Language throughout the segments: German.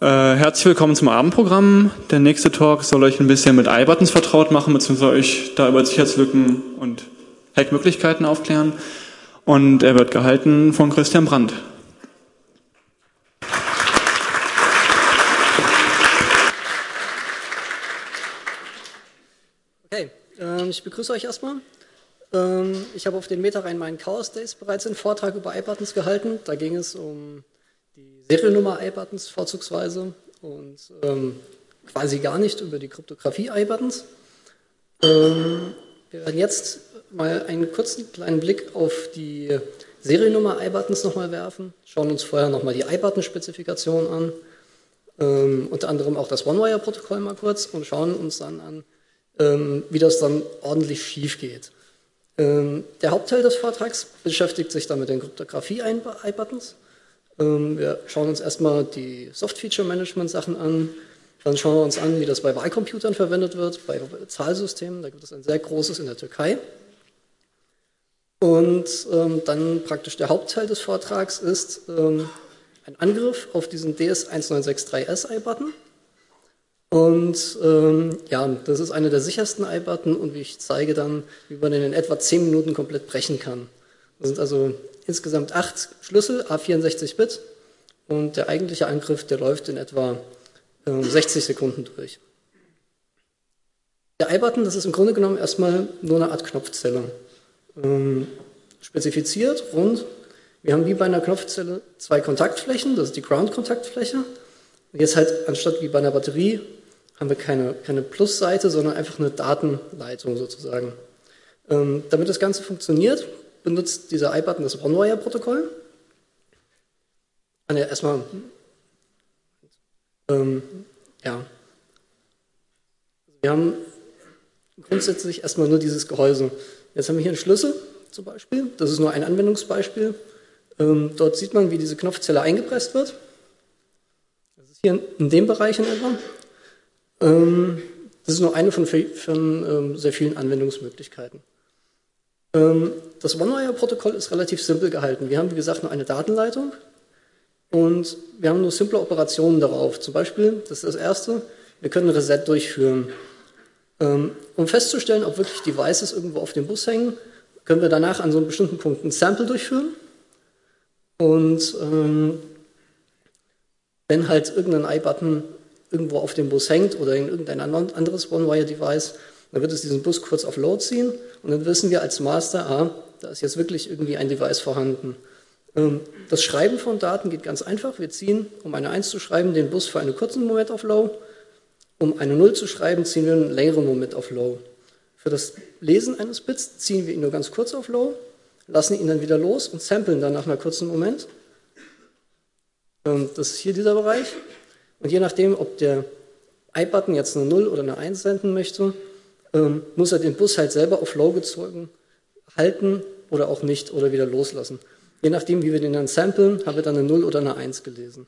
Herzlich willkommen zum Abendprogramm. Der nächste Talk soll euch ein bisschen mit iButtons vertraut machen, beziehungsweise euch da über Sicherheitslücken und Hackmöglichkeiten aufklären. Und er wird gehalten von Christian Brandt. Okay, ich begrüße euch erstmal. Ich habe auf den Meta Rhein-Main Chaos Days bereits einen Vortrag über iButtons gehalten. Da ging es um die Seriennummer iButtons vorzugsweise und quasi gar nicht über die Kryptographie iButtons. Wir werden jetzt mal einen kurzen kleinen Blick auf die Seriennummer iButtons nochmal werfen, schauen uns vorher nochmal die iButton-Spezifikation an, unter anderem auch das OneWire-Protokoll mal kurz und schauen uns dann an, wie das dann ordentlich schief geht. Der Hauptteil des Vortrags beschäftigt sich dann mit den Kryptographie-iButtons. Wir schauen uns erstmal die Soft-Feature-Management-Sachen an, dann schauen wir uns an, wie das bei Wahlcomputern verwendet wird, bei Zahlsystemen, da gibt es ein sehr großes in der Türkei. Und dann praktisch der Hauptteil des Vortrags ist ein Angriff auf diesen DS1963S iButton. Und ja, das ist einer der sichersten iButton und wie ich zeige dann, wie man den in etwa 10 Minuten komplett brechen kann. Das sind also insgesamt 8 Schlüssel, A64-Bit und der eigentliche Angriff, der läuft in etwa 60 Sekunden durch. Der iButton, das ist im Grunde genommen erstmal nur eine Art Knopfzelle. Spezifiziert, rund. Wir haben wie bei einer Knopfzelle 2 Kontaktflächen, das ist die Ground-Kontaktfläche. Und jetzt halt anstatt wie bei einer Batterie haben wir keine Plusseite, sondern einfach eine Datenleitung sozusagen. Damit das Ganze funktioniert, benutzt dieser iButton das OneWire-Protokoll. Erstmal, ja. Wir haben grundsätzlich erstmal nur dieses Gehäuse. Jetzt haben wir hier einen Schlüssel zum Beispiel. Das ist nur ein Anwendungsbeispiel. Dort sieht man, wie diese Knopfzelle eingepresst wird. Das ist hier in dem Bereich in etwa. Das ist nur eine von sehr vielen Anwendungsmöglichkeiten. Das OneWire-Protokoll ist relativ simpel gehalten. Wir haben, wie gesagt, nur eine Datenleitung und wir haben nur simple Operationen darauf. Zum Beispiel, das ist das erste, wir können ein Reset durchführen. Um festzustellen, ob wirklich Devices irgendwo auf dem Bus hängen, können wir danach an so einem bestimmten Punkt ein Sample durchführen. Und wenn halt irgendein iButton irgendwo auf dem Bus hängt oder in irgendein anderes OneWire-Device, dann wird es diesen Bus kurz auf Load ziehen und dann wissen wir als Master, da ist jetzt wirklich irgendwie ein Device vorhanden. Das Schreiben von Daten geht ganz einfach. Wir ziehen, um eine 1 zu schreiben, den Bus für einen kurzen Moment auf Low. Um eine 0 zu schreiben, ziehen wir einen längeren Moment auf Low. Für das Lesen eines Bits ziehen wir ihn nur ganz kurz auf Low, lassen ihn dann wieder los und samplen dann nach einer kurzen Moment. Das ist hier dieser Bereich. Und je nachdem, ob der iButton jetzt eine 0 oder eine 1 senden möchte, muss er den Bus halt selber auf Low gezogen halten oder auch nicht oder wieder loslassen. Je nachdem, wie wir den dann samplen, haben wir dann eine 0 oder eine 1 gelesen.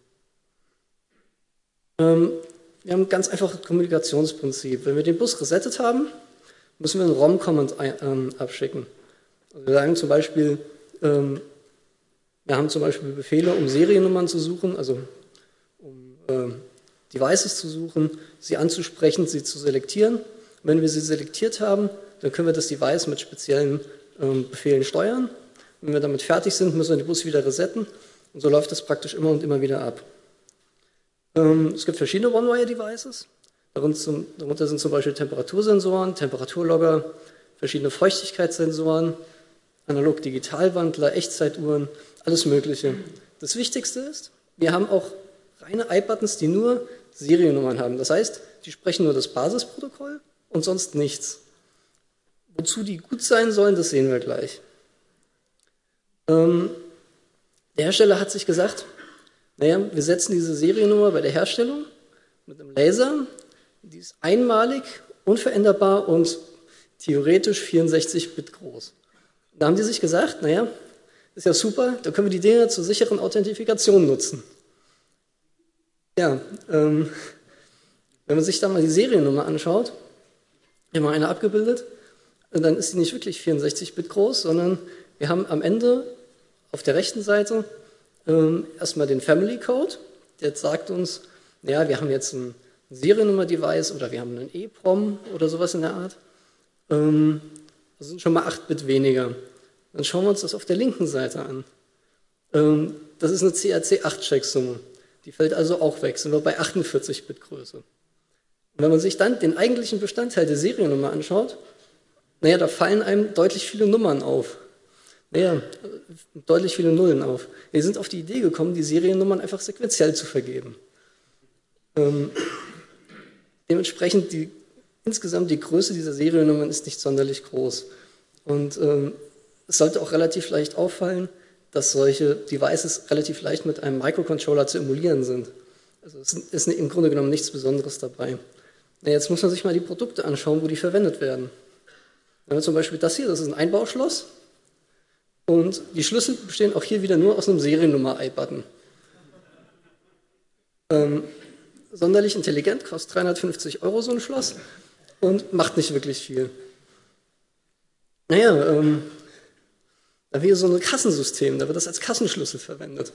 Wir haben ein ganz einfaches Kommunikationsprinzip. Wenn wir den Bus resettet haben, müssen wir einen ROM-Command abschicken. Also wir sagen zum Beispiel, wir haben zum Beispiel Befehle, um Seriennummern zu suchen, also um Devices zu suchen, sie anzusprechen, sie zu selektieren. Wenn wir sie selektiert haben, dann können wir das Device mit speziellen Befehlen steuern. Wenn wir damit fertig sind, müssen wir den Bus wieder resetten. Und so läuft das praktisch immer und immer wieder ab. Es gibt verschiedene OneWire-Devices. Darunter sind zum Beispiel Temperatursensoren, Temperaturlogger, verschiedene Feuchtigkeitssensoren, Analog-Digital-Wandler, Echtzeituhren, alles Mögliche. Das Wichtigste ist, wir haben auch reine iButtons, die nur Seriennummern haben. Das heißt, die sprechen nur das Basisprotokoll und sonst nichts. Wozu die gut sein sollen, das sehen wir gleich. Der Hersteller hat sich gesagt, naja, wir setzen diese Seriennummer bei der Herstellung mit einem Laser, die ist einmalig, unveränderbar und theoretisch 64-Bit groß. Da haben die sich gesagt, naja, ist ja super, da können wir die Dinger zur sicheren Authentifikation nutzen. Ja, wenn man sich dann mal die Seriennummer anschaut, wir haben eine abgebildet, dann ist sie nicht wirklich 64-Bit groß, sondern wir haben am Ende auf der rechten Seite erstmal den Family Code, der sagt uns, naja, wir haben jetzt ein Seriennummer-Device oder wir haben einen EEPROM oder sowas in der Art. Das sind schon mal 8 Bit weniger. Dann schauen wir uns das auf der linken Seite an. Das ist eine CRC8-Checksumme. Die fällt also auch weg, sind wir bei 48 Bit Größe. Und wenn man sich dann den eigentlichen Bestandteil der Seriennummer anschaut, naja, da fallen einem deutlich viele Nummern auf. Naja, deutlich viele Nullen auf. Wir sind auf die Idee gekommen, die Seriennummern einfach sequenziell zu vergeben. Dementsprechend insgesamt die Größe dieser Seriennummern ist nicht sonderlich groß. Und es sollte auch relativ leicht auffallen, dass solche Devices relativ leicht mit einem Microcontroller zu emulieren sind. Also es ist im Grunde genommen nichts Besonderes dabei. Na, jetzt muss man sich mal die Produkte anschauen, wo die verwendet werden. Wenn wir zum Beispiel das hier, das ist ein Einbauschloss. Und die Schlüssel bestehen auch hier wieder nur aus einem Seriennummer-I-Button. Sonderlich intelligent, kostet 350 € so ein Schloss und macht nicht wirklich viel. Naja, da wäre so ein Kassensystem, da wird das als Kassenschlüssel verwendet.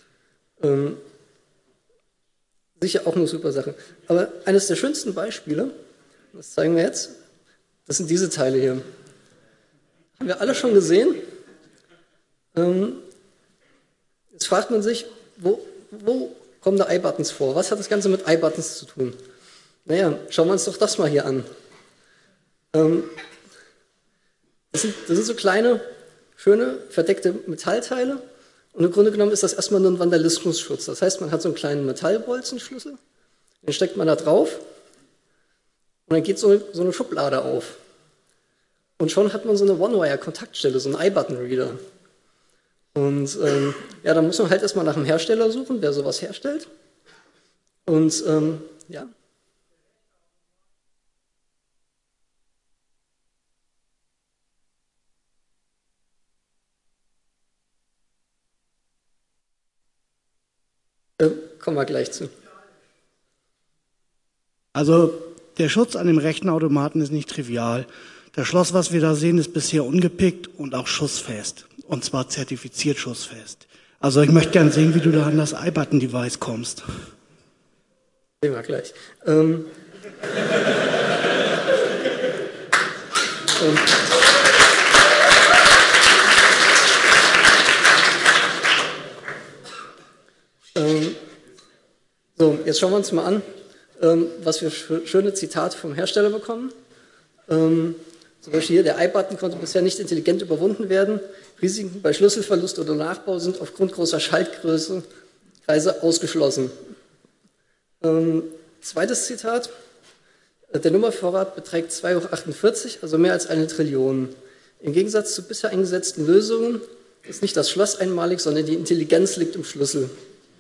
Sicher auch eine super Sache. Aber eines der schönsten Beispiele, das zeigen wir jetzt, das sind diese Teile hier. Haben wir alle schon gesehen? Jetzt fragt man sich, wo kommen da I-Buttons vor? Was hat das Ganze mit I-Buttons zu tun? Naja, schauen wir uns doch das mal hier an. Das sind so kleine, schöne, verdeckte Metallteile. Und im Grunde genommen ist das erstmal nur ein Vandalismusschutz. Das heißt, man hat so einen kleinen Metallbolzenschlüssel, den steckt man da drauf und dann geht so eine Schublade auf. Und schon hat man so eine One-Wire-Kontaktstelle, so einen I-Button-Reader. Und ja, da muss man halt erstmal nach einem Hersteller suchen, der sowas herstellt. Und ja. Kommen wir gleich zu. Also der Schutz an dem Rechenautomaten ist nicht trivial. Das Schloss, was wir da sehen, ist bisher ungepickt und auch schussfest. Und zwar zertifiziert schussfest. Also ich möchte gerne sehen, wie du da an das I-Button-Device kommst. Sehen wir gleich. So, jetzt schauen wir uns mal an, was wir für schöne Zitate vom Hersteller bekommen. Zum Beispiel hier, der I-Button konnte bisher nicht intelligent überwunden werden. Risiken bei Schlüsselverlust oder Nachbau sind aufgrund großer Schaltkreise ausgeschlossen. Zweites Zitat. Der Nummervorrat beträgt 2 hoch 48, also mehr als 1 Trillion. Im Gegensatz zu bisher eingesetzten Lösungen ist nicht das Schloss einmalig, sondern die Intelligenz liegt im Schlüssel.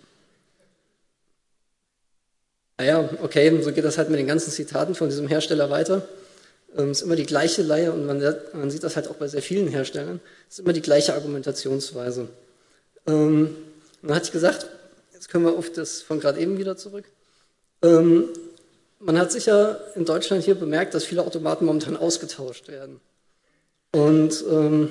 Naja, okay, so geht das halt mit den ganzen Zitaten von diesem Hersteller weiter. Ist immer die gleiche Leier und man sieht das halt auch bei sehr vielen Herstellern. Ist immer die gleiche Argumentationsweise. Dann hatte ich gesagt, jetzt können wir auf das von gerade eben wieder zurück. Man hat sicher in Deutschland hier bemerkt, dass viele Automaten momentan ausgetauscht werden. Und so,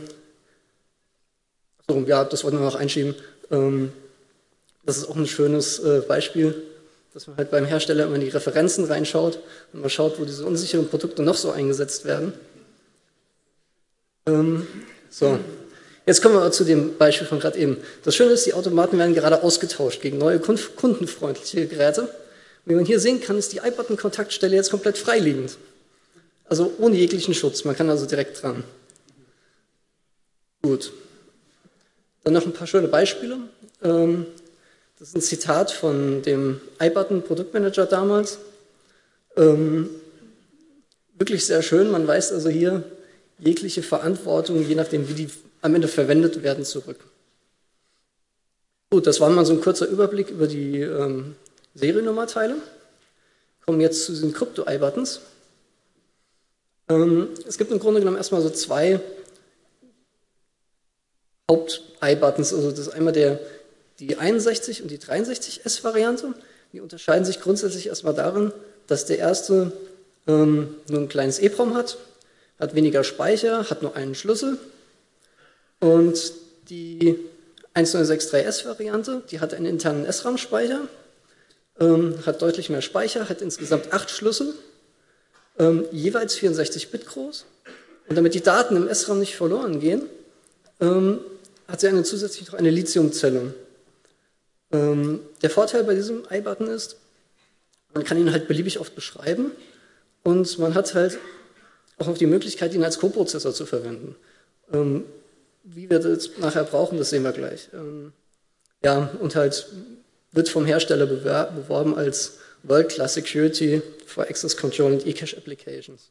ja, das wollten wir noch einschieben. Das ist auch ein schönes Beispiel, dass man halt beim Hersteller immer in die Referenzen reinschaut und man schaut, wo diese unsicheren Produkte noch so eingesetzt werden. So, jetzt kommen wir zu dem Beispiel von gerade eben. Das Schöne ist, die Automaten werden gerade ausgetauscht gegen neue kundenfreundliche Geräte. Wie man hier sehen kann, ist die I-Button-Kontaktstelle jetzt komplett freiliegend. Also ohne jeglichen Schutz, man kann also direkt dran. Gut. Dann noch ein paar schöne Beispiele. Das ist ein Zitat von dem I-Button-Produktmanager damals. Wirklich sehr schön, man weist also hier jegliche Verantwortung, je nachdem wie die am Ende verwendet werden, zurück. Gut, das war mal so ein kurzer Überblick über die Seriennummerteile. Kommen jetzt zu diesen Krypto-I-Buttons. Es gibt im Grunde genommen erstmal so 2 Haupt-I-Buttons. Also das ist einmal die 61 und die 63S-Variante. Die unterscheiden sich grundsätzlich erstmal darin, dass der erste nur ein kleines EEPROM hat weniger Speicher, hat nur einen Schlüssel. Und die 1063S-Variante, die hat einen internen SRAM-Speicher, hat deutlich mehr Speicher, hat insgesamt 8 Schlüssel, jeweils 64 Bit groß. Und damit die Daten im SRAM nicht verloren gehen, hat sie zusätzlich noch eine Lithiumzelle. Der Vorteil bei diesem iButton ist, man kann ihn halt beliebig oft beschreiben und man hat halt auch noch die Möglichkeit, ihn als Coprozessor zu verwenden. Wie wir das nachher brauchen, das sehen wir gleich. Ja, und halt wird vom Hersteller beworben als World-Class Security for Access Control and eCache Applications.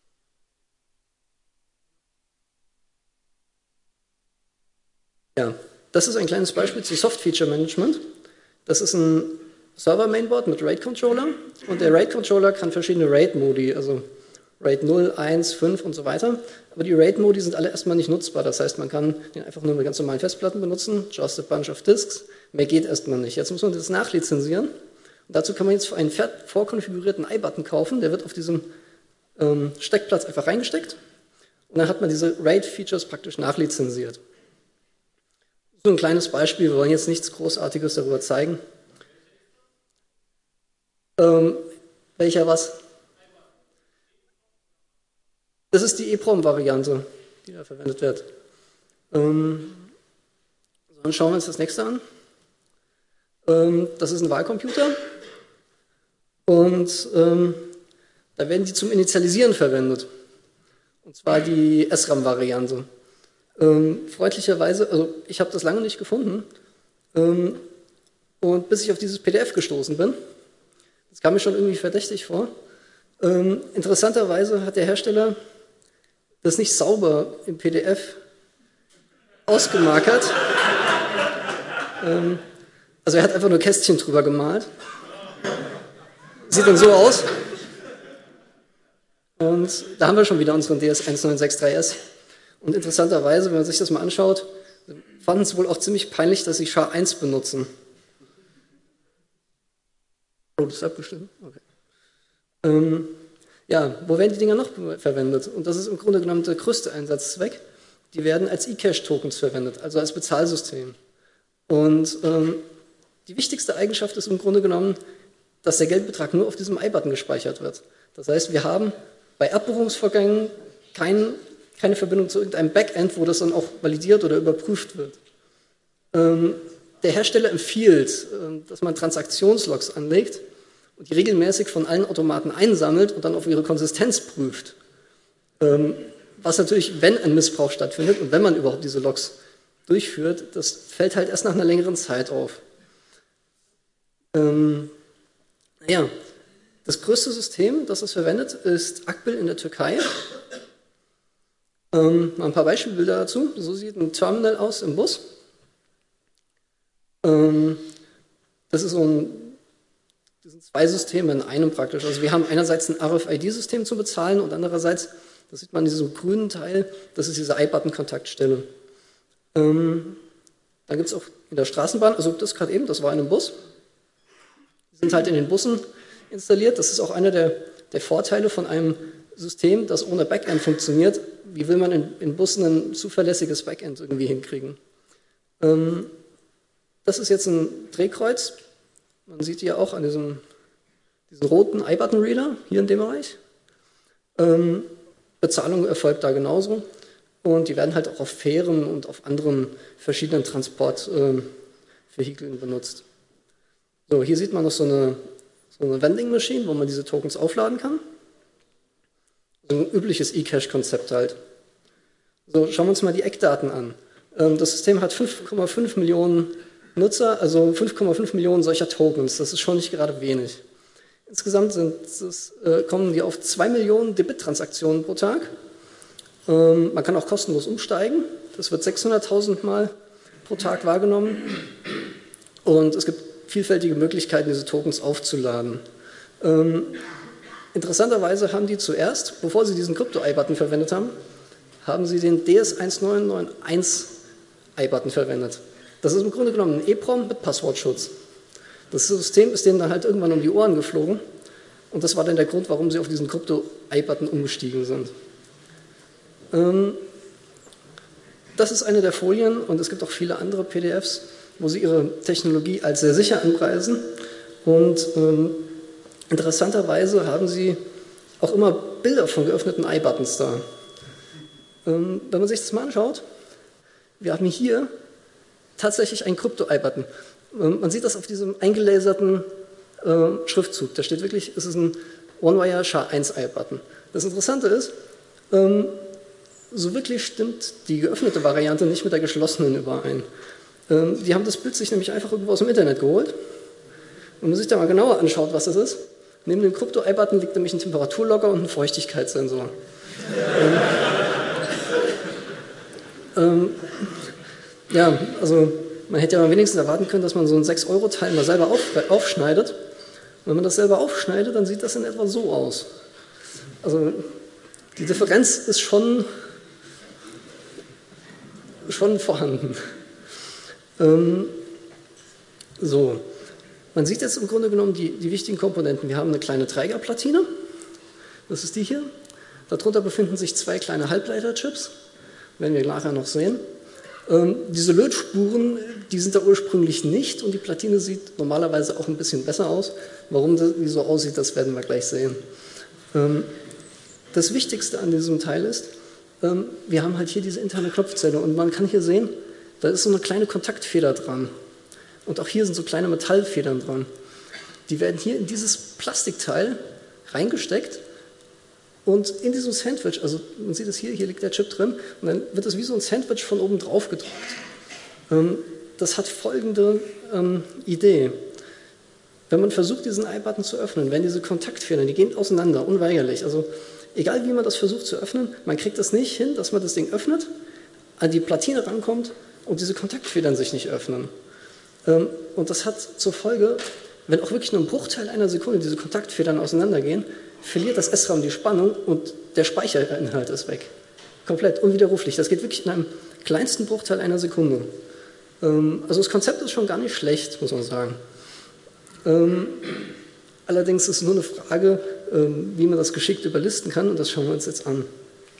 Ja, das ist ein kleines Beispiel zu Soft Feature Management. Das ist ein Server-Mainboard mit RAID-Controller und der RAID-Controller kann verschiedene RAID-Modi, also RAID 0, 1, 5 und so weiter. Aber die RAID-Modi sind alle erstmal nicht nutzbar. Das heißt, man kann den einfach nur mit ganz normalen Festplatten benutzen, just a bunch of disks. Mehr geht erstmal nicht. Jetzt muss man das nachlizenzieren. Und dazu kann man jetzt einen vorkonfigurierten iButton kaufen. Der wird auf diesem Steckplatz einfach reingesteckt. Und dann hat man diese RAID-Features praktisch nachlizenziert. So ein kleines Beispiel. Wir wollen jetzt nichts Großartiges darüber zeigen. Welcher was? Das ist die EEPROM-Variante, die da verwendet wird. Dann schauen wir uns das nächste an. Das ist ein Wahlcomputer und da werden die zum Initialisieren verwendet. Und zwar die SRAM-Variante. Freundlicherweise, also ich habe das lange nicht gefunden und bis ich auf dieses PDF gestoßen bin, das kam mir schon irgendwie verdächtig vor. Interessanterweise hat der Hersteller das nicht sauber im PDF ausgemarkert. Also er hat einfach nur Kästchen drüber gemalt. Sieht dann so aus. Und da haben wir schon wieder unseren DS1963S. Und interessanterweise, wenn man sich das mal anschaut, fanden es wohl auch ziemlich peinlich, dass sie SHA-1 benutzen. Oh, das ist abgestimmt? Okay. Ja, wo werden die Dinger noch verwendet? Und das ist im Grunde genommen der größte Einsatzzweck. Die werden als eCache-Tokens verwendet, also als Bezahlsystem. Und die wichtigste Eigenschaft ist im Grunde genommen, dass der Geldbetrag nur auf diesem iButton gespeichert wird. Das heißt, wir haben bei Abbuchungsvorgängen keine Verbindung zu irgendeinem Backend, wo das dann auch validiert oder überprüft wird. Der Hersteller empfiehlt, dass man Transaktionslogs anlegt und die regelmäßig von allen Automaten einsammelt und dann auf ihre Konsistenz prüft. Was natürlich, wenn ein Missbrauch stattfindet und wenn man überhaupt diese Logs durchführt, das fällt halt erst nach einer längeren Zeit auf. Ja, das größte System, das es verwendet, ist Akbil in der Türkei. Mal ein paar Beispielbilder dazu. So sieht ein Terminal aus im Bus. Das ist das sind zwei Systeme in einem praktisch. Also wir haben einerseits ein RFID-System zu bezahlen und andererseits, das sieht man in diesem grünen Teil, das ist diese iButton-Kontaktstelle. Dann gibt es auch in der Straßenbahn, also das gerade eben, das war in einem Bus. Die sind halt in den Bussen installiert. Das ist auch einer der Vorteile von einem System, das ohne Backend funktioniert. Wie will man in Bussen ein zuverlässiges Backend irgendwie hinkriegen? Das ist jetzt ein Drehkreuz. Man sieht hier auch an diesen roten iButton-Reader, hier in dem Bereich. Bezahlung erfolgt da genauso. Und die werden halt auch auf Fähren und auf anderen verschiedenen Transportvehikeln benutzt. So, hier sieht man noch so eine Vending Machine, wo man diese Tokens aufladen kann. So ein übliches eCache-Konzept halt. So, schauen wir uns mal die Eckdaten an. Das System hat 5,5 Millionen Nutzer, also 5,5 Millionen solcher Tokens. Das ist schon nicht gerade wenig. Insgesamt kommen die auf 2 Millionen Debit-Transaktionen pro Tag. Man kann auch kostenlos umsteigen. Das wird 600.000 Mal pro Tag wahrgenommen. Und es gibt vielfältige Möglichkeiten, diese Tokens aufzuladen. Interessanterweise haben die zuerst, bevor sie diesen Krypto-iButton verwendet haben, haben sie den DS1991 iButton verwendet. Das ist im Grunde genommen ein EEPROM mit Passwortschutz. Das System ist denen dann halt irgendwann um die Ohren geflogen und das war dann der Grund, warum sie auf diesen Krypto-iButton umgestiegen sind. Das ist eine der Folien und es gibt auch viele andere PDFs, wo sie ihre Technologie als sehr sicher anpreisen Und interessanterweise haben sie auch immer Bilder von geöffneten I-Buttons da. Wenn man sich das mal anschaut, wir haben hier tatsächlich einen Krypto-I-Button. Man sieht das auf diesem eingelaserten Schriftzug. Da steht wirklich, es ist ein OneWire SHA-1 I-Button. Das Interessante ist, so wirklich stimmt die geöffnete Variante nicht mit der geschlossenen überein. Die haben das Bild sich nämlich einfach irgendwo aus dem Internet geholt. Wenn man sich da mal genauer anschaut, was das ist, neben dem Krypto-I-Button liegt nämlich ein Temperaturlogger und ein Feuchtigkeitssensor. Ja, also man hätte ja mal wenigstens erwarten können, dass man so ein 6-Euro-Teil mal selber aufschneidet. Wenn man das selber aufschneidet, dann sieht das in etwa so aus. Also die Differenz ist schon vorhanden. So, man sieht jetzt im Grunde genommen die wichtigen Komponenten. Wir haben eine kleine Trägerplatine, das ist die hier. Darunter befinden sich 2 kleine Halbleiterchips, werden wir nachher noch sehen. Diese Lötspuren, die sind da ursprünglich nicht und die Platine sieht normalerweise auch ein bisschen besser aus. Warum die so aussieht, das werden wir gleich sehen. Das Wichtigste an diesem Teil ist, wir haben halt hier diese interne Knopfzelle und man kann hier sehen, da ist so eine kleine Kontaktfeder dran. Und auch hier sind so kleine Metallfedern dran. Die werden hier in dieses Plastikteil reingesteckt und in diesem Sandwich, also man sieht es hier liegt der Chip drin und dann wird es wie so ein Sandwich von oben drauf gedrückt. Das hat folgende Idee. Wenn man versucht, diesen I-Button zu öffnen, werden diese Kontaktfedern, die gehen auseinander, unweigerlich. Also egal wie man das versucht zu öffnen, man kriegt das nicht hin, dass man das Ding öffnet, an die Platine rankommt und diese Kontaktfedern sich nicht öffnen. Und das hat zur Folge, wenn auch wirklich nur ein Bruchteil einer Sekunde diese Kontaktfedern auseinandergehen, verliert das SRAM die Spannung und der Speicherinhalt ist weg. Komplett, unwiderruflich. Das geht wirklich in einem kleinsten Bruchteil einer Sekunde. Also das Konzept ist schon gar nicht schlecht, muss man sagen. Allerdings ist es nur eine Frage, wie man das geschickt überlisten kann und das schauen wir uns jetzt an.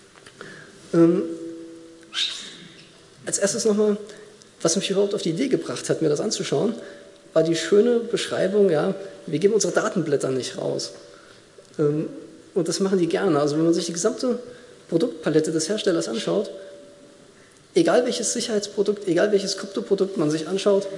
Als erstes nochmal, was mich überhaupt auf die Idee gebracht hat, mir das anzuschauen, war die schöne Beschreibung, ja, wir geben unsere Datenblätter nicht raus. Und das machen die gerne. Also wenn man sich die gesamte Produktpalette des Herstellers anschaut, egal welches Sicherheitsprodukt, egal welches Kryptoprodukt man sich anschaut,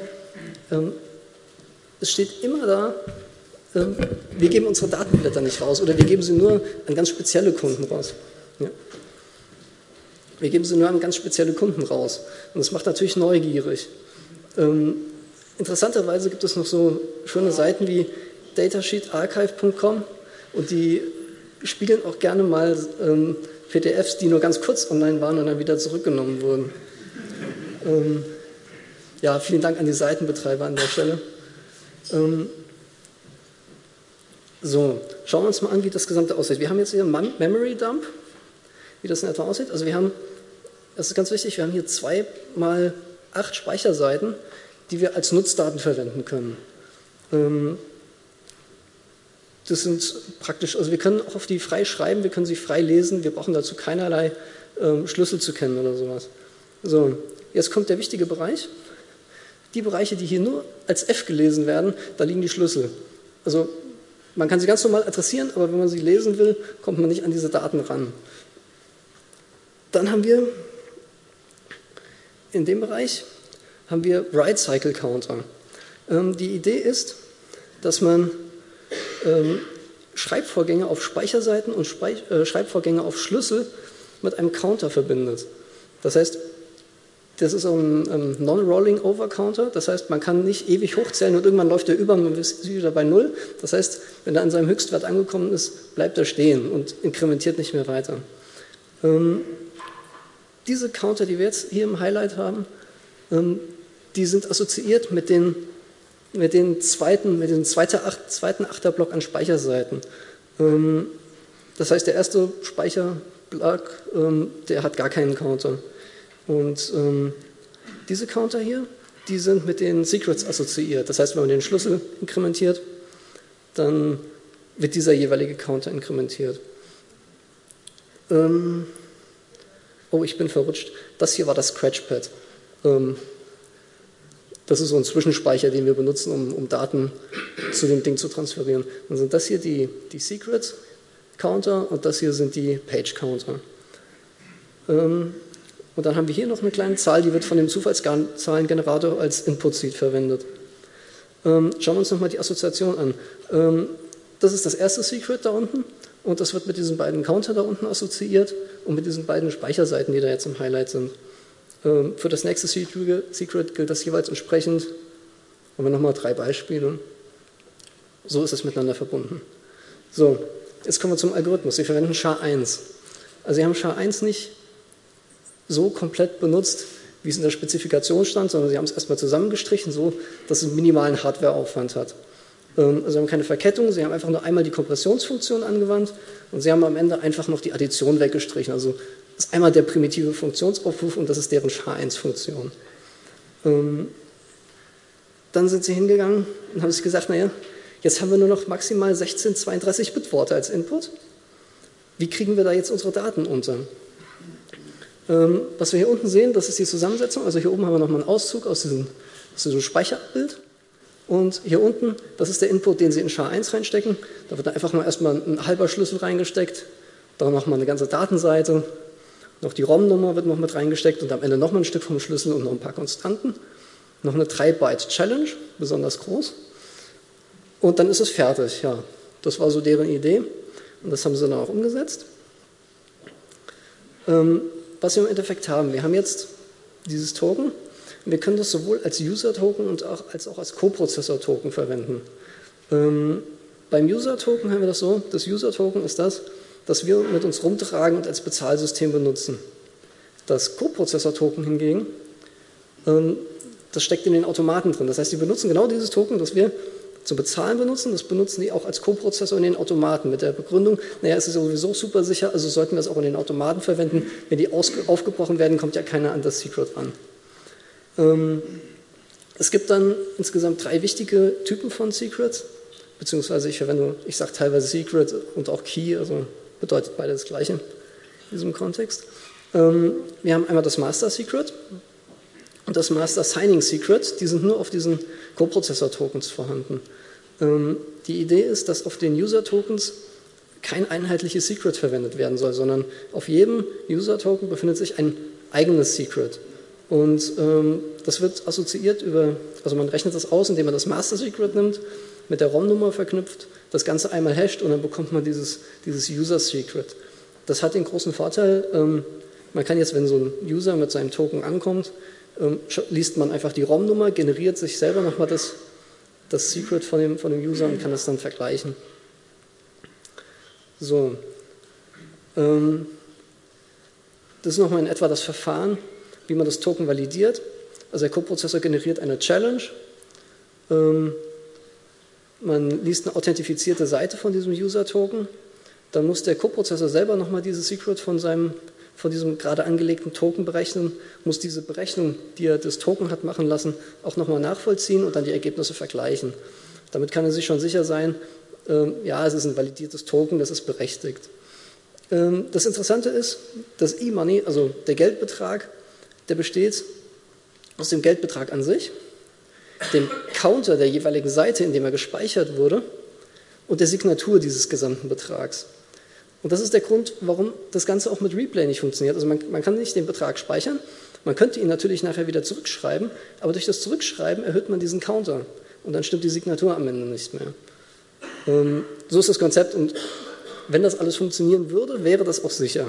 es steht immer da, wir geben unsere Datenblätter nicht raus oder wir geben sie nur an ganz spezielle Kunden raus. Ja. Wir geben sie nur an ganz spezielle Kunden raus. Und das macht natürlich neugierig. Interessanterweise gibt es noch so schöne Seiten wie datasheetarchive.com und die spiegeln auch gerne mal PDFs, die nur ganz kurz online waren und dann wieder zurückgenommen wurden. Ja, vielen Dank an die Seitenbetreiber an der Stelle. So, schauen wir uns mal an, wie das Gesamte aussieht. Wir haben jetzt hier einen Memory Dump, wie das in etwa aussieht. Also wir haben, das ist ganz wichtig, wir haben hier 2 mal 8 Speicherseiten, die wir als Nutzdaten verwenden können. Das sind praktisch, also wir können auch auf die frei schreiben, wir können sie frei lesen, wir brauchen dazu keinerlei Schlüssel zu kennen oder sowas. So, jetzt kommt der wichtige Bereich. Die Bereiche, die hier nur als F gelesen werden, da liegen die Schlüssel. Also man kann sie ganz normal adressieren, aber wenn man sie lesen will, kommt man nicht an diese Daten ran. Dann haben wir in dem Bereich haben wir Write Cycle Counter. Die Idee ist, dass man Schreibvorgänge auf Speicherseiten und Schreibvorgänge auf Schlüssel mit einem Counter verbindet. Das heißt, das ist ein Non-Rolling-Over-Counter, das heißt, man kann nicht ewig hochzählen und irgendwann läuft er über und man ist wieder bei 0. Das heißt, wenn er an seinem Höchstwert angekommen ist, bleibt er stehen und inkrementiert nicht mehr weiter. Diese Counter, die wir jetzt hier im Highlight haben, die sind assoziiert mit dem zweiten Achterblock an Speicherseiten. Das heißt, der erste Speicherblock, der hat gar keinen Counter. Und diese Counter hier, die sind mit den Secrets assoziiert. Das heißt, wenn man den Schlüssel inkrementiert, dann wird dieser jeweilige Counter inkrementiert. Oh, ich bin verrutscht. Das hier war das Scratchpad. Das ist so ein Zwischenspeicher, den wir benutzen, um Daten zu dem Ding zu transferieren. Dann sind das hier die Secret Counter und das hier sind die Page Counter. Und dann haben wir hier noch eine kleine Zahl, die wird von dem Zufallszahlengenerator als Input-Seed verwendet. Schauen wir uns nochmal die Assoziation an. Das ist das erste Secret da unten und das wird mit diesen beiden Counter da unten assoziiert und mit diesen beiden Speicherseiten, die da jetzt im Highlight sind. Für das nächste Secret gilt das jeweils entsprechend. Haben wir nochmal 3 Beispiele. So ist es miteinander verbunden. So, jetzt kommen wir zum Algorithmus. Sie verwenden SHA-1. Also Sie haben SHA-1 nicht so komplett benutzt, wie es in der Spezifikation stand, sondern Sie haben es erstmal zusammengestrichen, so dass es einen minimalen Hardwareaufwand hat. Also Sie haben keine Verkettung, Sie haben einfach nur einmal die Kompressionsfunktion angewandt und Sie haben am Ende einfach noch die Addition weggestrichen. Also das ist einmal der primitive Funktionsaufruf und das ist deren SHA-1-Funktion. Dann sind Sie hingegangen und haben sich gesagt, naja, jetzt haben wir nur noch maximal 16 32-Bit-Worte als Input. Wie kriegen wir da jetzt unsere Daten unter? Was wir hier unten sehen, das ist die Zusammensetzung. Also hier oben haben wir nochmal einen Auszug aus diesem Speicherabbild. Und hier unten, das ist der Input, den Sie in SHA-1 reinstecken. Da wird dann einfach mal erstmal ein halber Schlüssel reingesteckt, dann nochmal eine ganze Datenseite, noch die ROM-Nummer wird noch mit reingesteckt und am Ende nochmal ein Stück vom Schlüssel und noch ein paar Konstanten. Noch eine 3-Byte-Challenge, besonders groß. Und dann ist es fertig. Ja, das war so deren Idee und das haben sie dann auch umgesetzt. Was wir im Endeffekt haben, wir haben jetzt dieses Token. Wir können das sowohl als User-Token und als auch als Coprozessor-Token verwenden. Beim User-Token haben wir das so, das User-Token ist das, das wir mit uns rumtragen und als Bezahlsystem benutzen. Das Coprozessor-Token hingegen, das steckt in den Automaten drin. Das heißt, die benutzen genau dieses Token, das wir zum Bezahlen benutzen, das benutzen die auch als Coprozessor in den Automaten mit der Begründung, naja, es ist sowieso super sicher, also sollten wir es auch in den Automaten verwenden. Wenn die aufgebrochen werden, kommt ja keiner an das Secret ran. Es gibt dann insgesamt 3 wichtige Typen von Secrets, beziehungsweise ich sage teilweise Secret und auch Key, also bedeutet beide das Gleiche in diesem Kontext. Wir haben einmal das Master Secret und das Master Signing Secret, die sind nur auf diesen Coprozessor-Tokens vorhanden. Die Idee ist, dass auf den User-Tokens kein einheitliches Secret verwendet werden soll, sondern auf jedem User-Token befindet sich ein eigenes Secret. Und das wird assoziiert also man rechnet das aus, indem man das Master Secret nimmt, mit der ROM-Nummer verknüpft, das Ganze einmal hasht und dann bekommt man dieses User Secret. Das hat den großen Vorteil, man kann jetzt, wenn so ein User mit seinem Token ankommt, liest man einfach die ROM-Nummer, generiert sich selber nochmal das Secret von dem User und kann das dann vergleichen. So. Das ist nochmal in etwa das Verfahren, wie man das Token validiert. Also der Coprozessor generiert eine Challenge. Man liest eine authentifizierte Seite von diesem User-Token. Dann muss der Coprozessor selber nochmal dieses Secret von diesem gerade angelegten Token berechnen, muss diese Berechnung, die er das Token hat machen lassen, auch nochmal nachvollziehen und dann die Ergebnisse vergleichen. Damit kann er sich schon sicher sein, ja, es ist ein validiertes Token, das ist berechtigt. Das Interessante ist, dass E-Money, also der Geldbetrag, der besteht aus dem Geldbetrag an sich, dem Counter der jeweiligen Seite, in dem er gespeichert wurde, und der Signatur dieses gesamten Betrags. Und das ist der Grund, warum das Ganze auch mit Replay nicht funktioniert. Also man kann nicht den Betrag speichern, man könnte ihn natürlich nachher wieder zurückschreiben, aber durch das Zurückschreiben erhöht man diesen Counter und dann stimmt die Signatur am Ende nicht mehr. So ist das Konzept und wenn das alles funktionieren würde, wäre das auch sicher.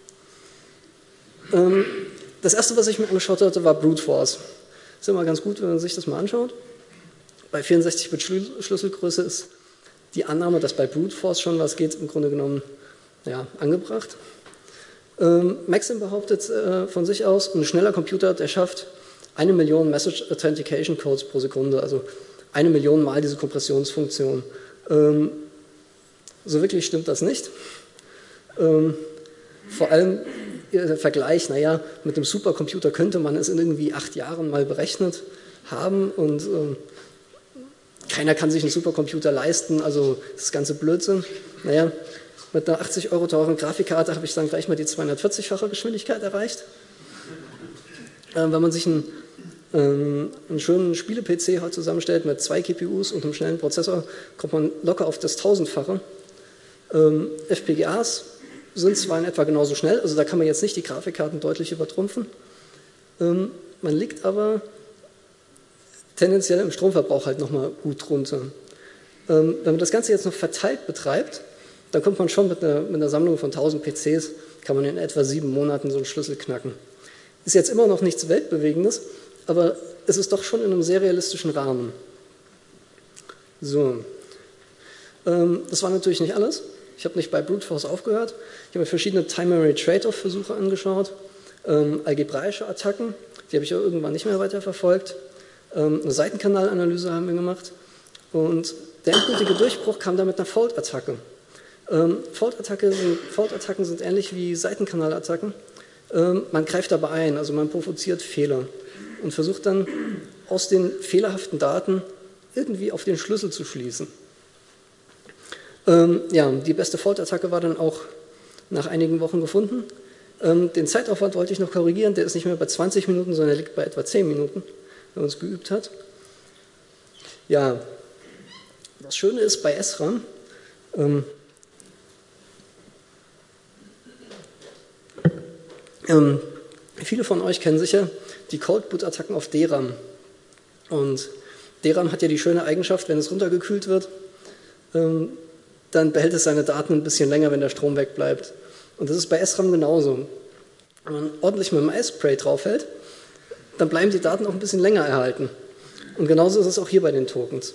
Das erste, was ich mir angeschaut hatte, war Brute Force. Das ist immer ganz gut, wenn man sich das mal anschaut. Bei 64-Bit Schlüsselgröße ist die Annahme, dass bei Brute Force schon was geht, im Grunde genommen ja, angebracht. Maxim behauptet von sich aus, ein schneller Computer, der schafft 1 Million Message Authentication Codes pro Sekunde, also 1 Million Mal diese Kompressionsfunktion. So wirklich stimmt das nicht. Vor allem der Vergleich, naja, mit dem Supercomputer könnte man es in irgendwie 8 Jahren mal berechnet haben und keiner kann sich einen Supercomputer leisten, also das ganze Blödsinn. Naja, mit einer 80 € teuren Grafikkarte habe ich dann gleich mal die 240-fache Geschwindigkeit erreicht. Wenn man sich einen einen schönen Spiele-PC halt zusammenstellt mit 2 GPUs und einem schnellen Prozessor, kommt man locker auf das 1000-fache. FPGAs sind zwar in etwa genauso schnell, also da kann man jetzt nicht die Grafikkarten deutlich übertrumpfen, man liegt aber tendenziell im Stromverbrauch halt nochmal gut drunter. Wenn man das Ganze jetzt noch verteilt betreibt, dann kommt man schon mit einer Sammlung von 1000 PCs, kann man in etwa 7 Monaten so einen Schlüssel knacken. Ist jetzt immer noch nichts Weltbewegendes, aber es ist doch schon in einem sehr realistischen Rahmen. So, das war natürlich nicht alles. Ich habe nicht bei Brute Force aufgehört. Ich habe mir verschiedene Time-Array-Trade-off-Versuche angeschaut, algebraische Attacken, die habe ich auch irgendwann nicht mehr weiter verfolgt. Eine Seitenkanalanalyse haben wir gemacht und der endgültige Durchbruch kam dann mit einer Fault-Attacke. Fault-Attacken sind ähnlich wie Seitenkanalattacken. Man greift dabei ein, also man provoziert Fehler und versucht dann aus den fehlerhaften Daten irgendwie auf den Schlüssel zu schließen. Ja, die beste Fault-Attacke war dann auch nach einigen Wochen gefunden. Den Zeitaufwand wollte ich noch korrigieren, der ist nicht mehr bei 20 Minuten, sondern liegt bei etwa 10 Minuten, wenn man es geübt hat. Ja, das Schöne ist bei SRAM, viele von euch kennen sicher die Cold-Boot-Attacken auf DRAM. Und DRAM hat ja die schöne Eigenschaft, wenn es runtergekühlt wird, dann behält es seine Daten ein bisschen länger, wenn der Strom wegbleibt. Und das ist bei SRAM genauso. Wenn man ordentlich mit dem Ice-Spray draufhält, dann bleiben die Daten auch ein bisschen länger erhalten. Und genauso ist es auch hier bei den Tokens.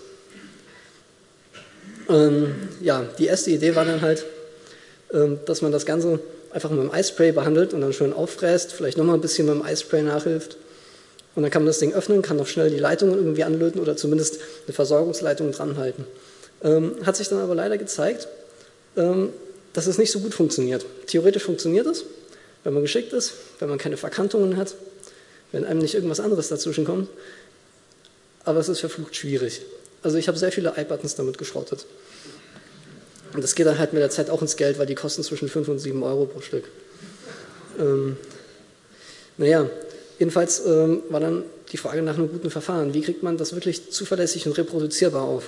Ja, die erste Idee war dann halt, dass man das Ganze einfach mit dem Ice-Spray behandelt und dann schön auffräst, vielleicht nochmal ein bisschen mit dem Ice-Spray nachhilft. Und dann kann man das Ding öffnen, kann noch schnell die Leitungen irgendwie anlöten oder zumindest eine Versorgungsleitung dranhalten. Hat sich dann aber leider gezeigt, dass es nicht so gut funktioniert. Theoretisch funktioniert es, wenn man geschickt ist, wenn man keine Verkantungen hat, wenn einem nicht irgendwas anderes dazwischen kommt, aber es ist verflucht schwierig. Also ich habe sehr viele iButtons damit geschrottet. Und das geht dann halt mit der Zeit auch ins Geld, weil die kosten zwischen 5 und 7 Euro pro Stück. Naja, jedenfalls war dann die Frage nach einem guten Verfahren. Wie kriegt man das wirklich zuverlässig und reproduzierbar auf?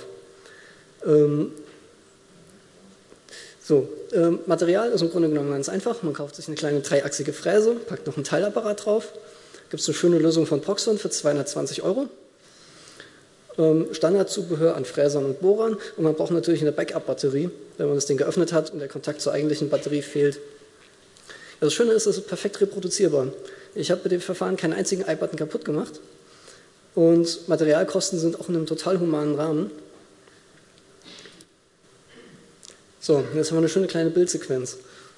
Material ist im Grunde genommen ganz einfach. Man kauft sich eine kleine dreiachsige Fräse, packt noch einen Teilapparat drauf. Gibt es eine schöne Lösung von Proxon für 220 Euro. Standardzubehör an Fräsern und Bohrern und man braucht natürlich eine Backup-Batterie, wenn man das Ding geöffnet hat und der Kontakt zur eigentlichen Batterie fehlt. Das Schöne ist, es ist perfekt reproduzierbar. Ich habe mit dem Verfahren keinen einzigen iButton kaputt gemacht und Materialkosten sind auch in einem total humanen Rahmen. So, jetzt haben wir eine schöne kleine Bildsequenz.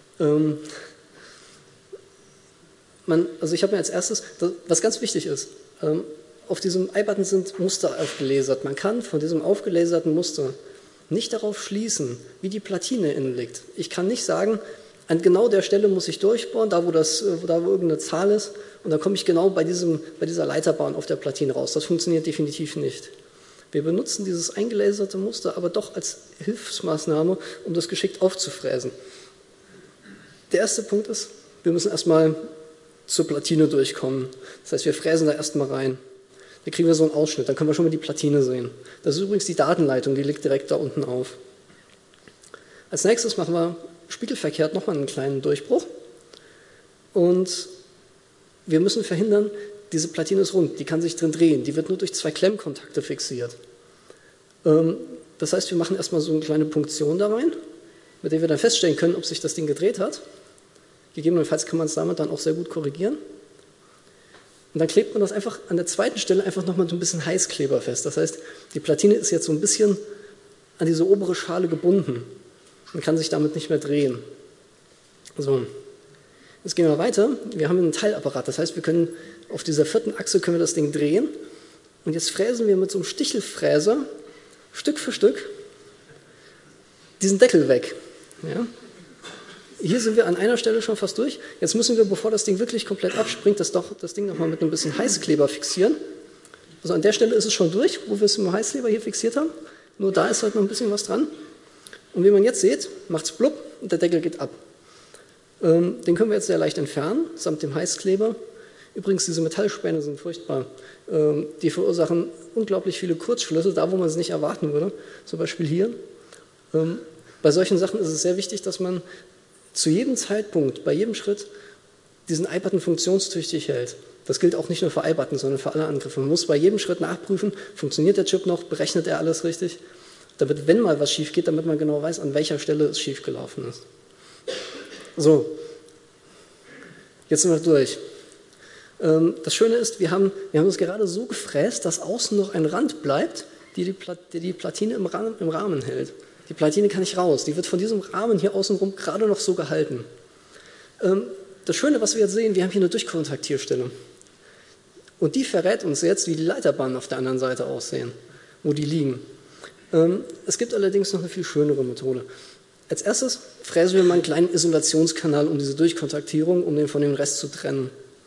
Also ich habe mir als erstes, was ganz wichtig ist, auf diesem iButton sind Muster aufgelasert. Man kann von diesem aufgelaserten Muster nicht darauf schließen, wie die Platine innen liegt. Ich kann nicht sagen, an genau der Stelle muss ich durchbohren, da wo irgendeine Zahl ist, und dann komme ich genau bei dieser Leiterbahn auf der Platine raus. Das funktioniert definitiv nicht. Wir benutzen dieses eingelaserte Muster aber doch als Hilfsmaßnahme, um das geschickt aufzufräsen. Der erste Punkt ist, wir müssen erstmal zur Platine durchkommen. Das heißt, wir fräsen da erstmal rein. Dann kriegen wir so einen Ausschnitt, dann können wir schon mal die Platine sehen. Das ist übrigens die Datenleitung, die liegt direkt da unten auf. Als nächstes machen wir spiegelverkehrt nochmal einen kleinen Durchbruch. Und wir müssen verhindern, diese Platine ist rund, die kann sich drin drehen, die wird nur durch 2 Klemmkontakte fixiert. Das heißt, wir machen erstmal so eine kleine Punktion da rein, mit der wir dann feststellen können, ob sich das Ding gedreht hat. Gegebenenfalls kann man es damit dann auch sehr gut korrigieren. Und dann klebt man das einfach an der zweiten Stelle einfach nochmal so ein bisschen Heißkleber fest. Das heißt, die Platine ist jetzt so ein bisschen an diese obere Schale gebunden und kann sich damit nicht mehr drehen. So, jetzt gehen wir weiter. Wir haben einen Teilapparat, das heißt, wir können auf dieser 4. Achse können wir das Ding drehen und jetzt fräsen wir mit so einem Stichelfräser Stück für Stück diesen Deckel weg. Ja? Hier sind wir an einer Stelle schon fast durch. Jetzt müssen wir, bevor das Ding wirklich komplett abspringt, das Ding nochmal mit ein bisschen Heißkleber fixieren. Also an der Stelle ist es schon durch, wo wir es mit dem Heißkleber hier fixiert haben. Nur da ist halt noch ein bisschen was dran. Und wie man jetzt sieht, macht es blub und der Deckel geht ab. Den können wir jetzt sehr leicht entfernen, samt dem Heißkleber. Übrigens, diese Metallspäne sind furchtbar. Die verursachen unglaublich viele Kurzschlüsse, da wo man es nicht erwarten würde. Zum Beispiel hier. Bei solchen Sachen ist es sehr wichtig, dass man zu jedem Zeitpunkt, bei jedem Schritt, diesen iButton funktionstüchtig hält. Das gilt auch nicht nur für iButton, sondern für alle Angriffe. Man muss bei jedem Schritt nachprüfen, funktioniert der Chip noch, berechnet er alles richtig, damit, wenn mal was schief geht, damit man genau weiß, an welcher Stelle es schief gelaufen ist. So, jetzt sind wir durch. Das Schöne ist, wir haben uns gerade so gefräst, dass außen noch ein Rand bleibt, der die Platine im Rahmen hält. Die Platine kann nicht raus, die wird von diesem Rahmen hier außenrum gerade noch so gehalten. Das Schöne, was wir jetzt sehen, wir haben hier eine Durchkontaktierstelle. Und die verrät uns jetzt, wie die Leiterbahnen auf der anderen Seite aussehen, wo die liegen. Es gibt allerdings noch eine viel schönere Methode. Als erstes fräsen wir mal einen kleinen Isolationskanal um diese Durchkontaktierung, um den von dem Rest zu trennen.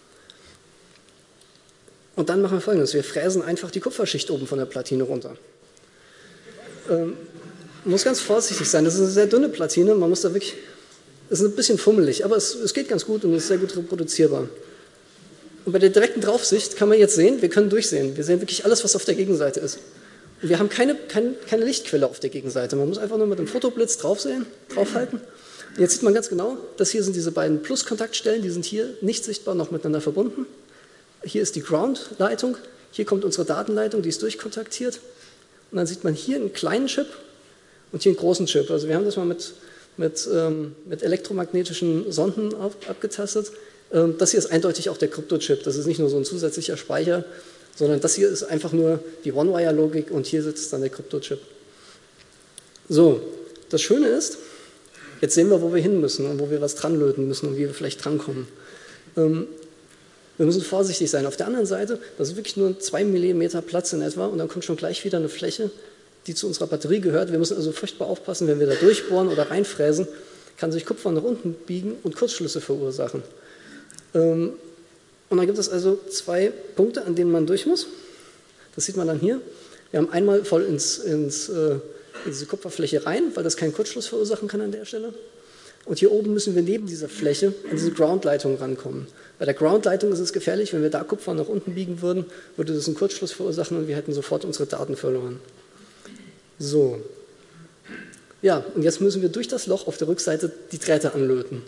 Und dann machen wir Folgendes, wir fräsen einfach die Kupferschicht oben von der Platine runter. Man muss ganz vorsichtig sein, das ist eine sehr dünne Platine, man muss da wirklich, es ist ein bisschen fummelig, aber es geht ganz gut und ist sehr gut reproduzierbar. Und bei der direkten Draufsicht kann man jetzt sehen, wir können durchsehen, wir sehen wirklich alles, was auf der Gegenseite ist. Und wir haben keine Lichtquelle auf der Gegenseite, man muss einfach nur mit dem Fotoblitz draufhalten. Und jetzt sieht man ganz genau, das hier sind diese beiden Pluskontaktstellen, die sind hier nicht sichtbar noch miteinander verbunden. Hier ist die Ground-Leitung, hier kommt unsere Datenleitung, die ist durchkontaktiert. Und dann sieht man hier einen kleinen Chip und hier einen großen Chip. Also wir haben das mal mit elektromagnetischen Sonden abgetastet. Das hier ist eindeutig auch der Kryptochip. Das ist nicht nur so ein zusätzlicher Speicher, sondern das hier ist einfach nur die One-Wire-Logik und hier sitzt dann der Kryptochip. So, das Schöne ist, jetzt sehen wir, wo wir hin müssen und wo wir was dran löten müssen und wie wir vielleicht drankommen. Wir müssen vorsichtig sein. Auf der anderen Seite, das ist wirklich nur 2 mm Platz in etwa und dann kommt schon gleich wieder eine Fläche, die zu unserer Batterie gehört. Wir müssen also furchtbar aufpassen, wenn wir da durchbohren oder reinfräsen, kann sich Kupfer nach unten biegen und Kurzschlüsse verursachen. Und dann gibt es also 2 Punkte, an denen man durch muss. Das sieht man dann hier. Wir haben einmal voll in diese Kupferfläche rein, weil das keinen Kurzschluss verursachen kann an der Stelle. Und hier oben müssen wir neben dieser Fläche an diese Groundleitung rankommen. Bei der Groundleitung ist es gefährlich, wenn wir da Kupfer nach unten biegen würden, würde das einen Kurzschluss verursachen und wir hätten sofort unsere Daten verloren. So. Ja, und jetzt müssen wir durch das Loch auf der Rückseite die Drähte anlöten.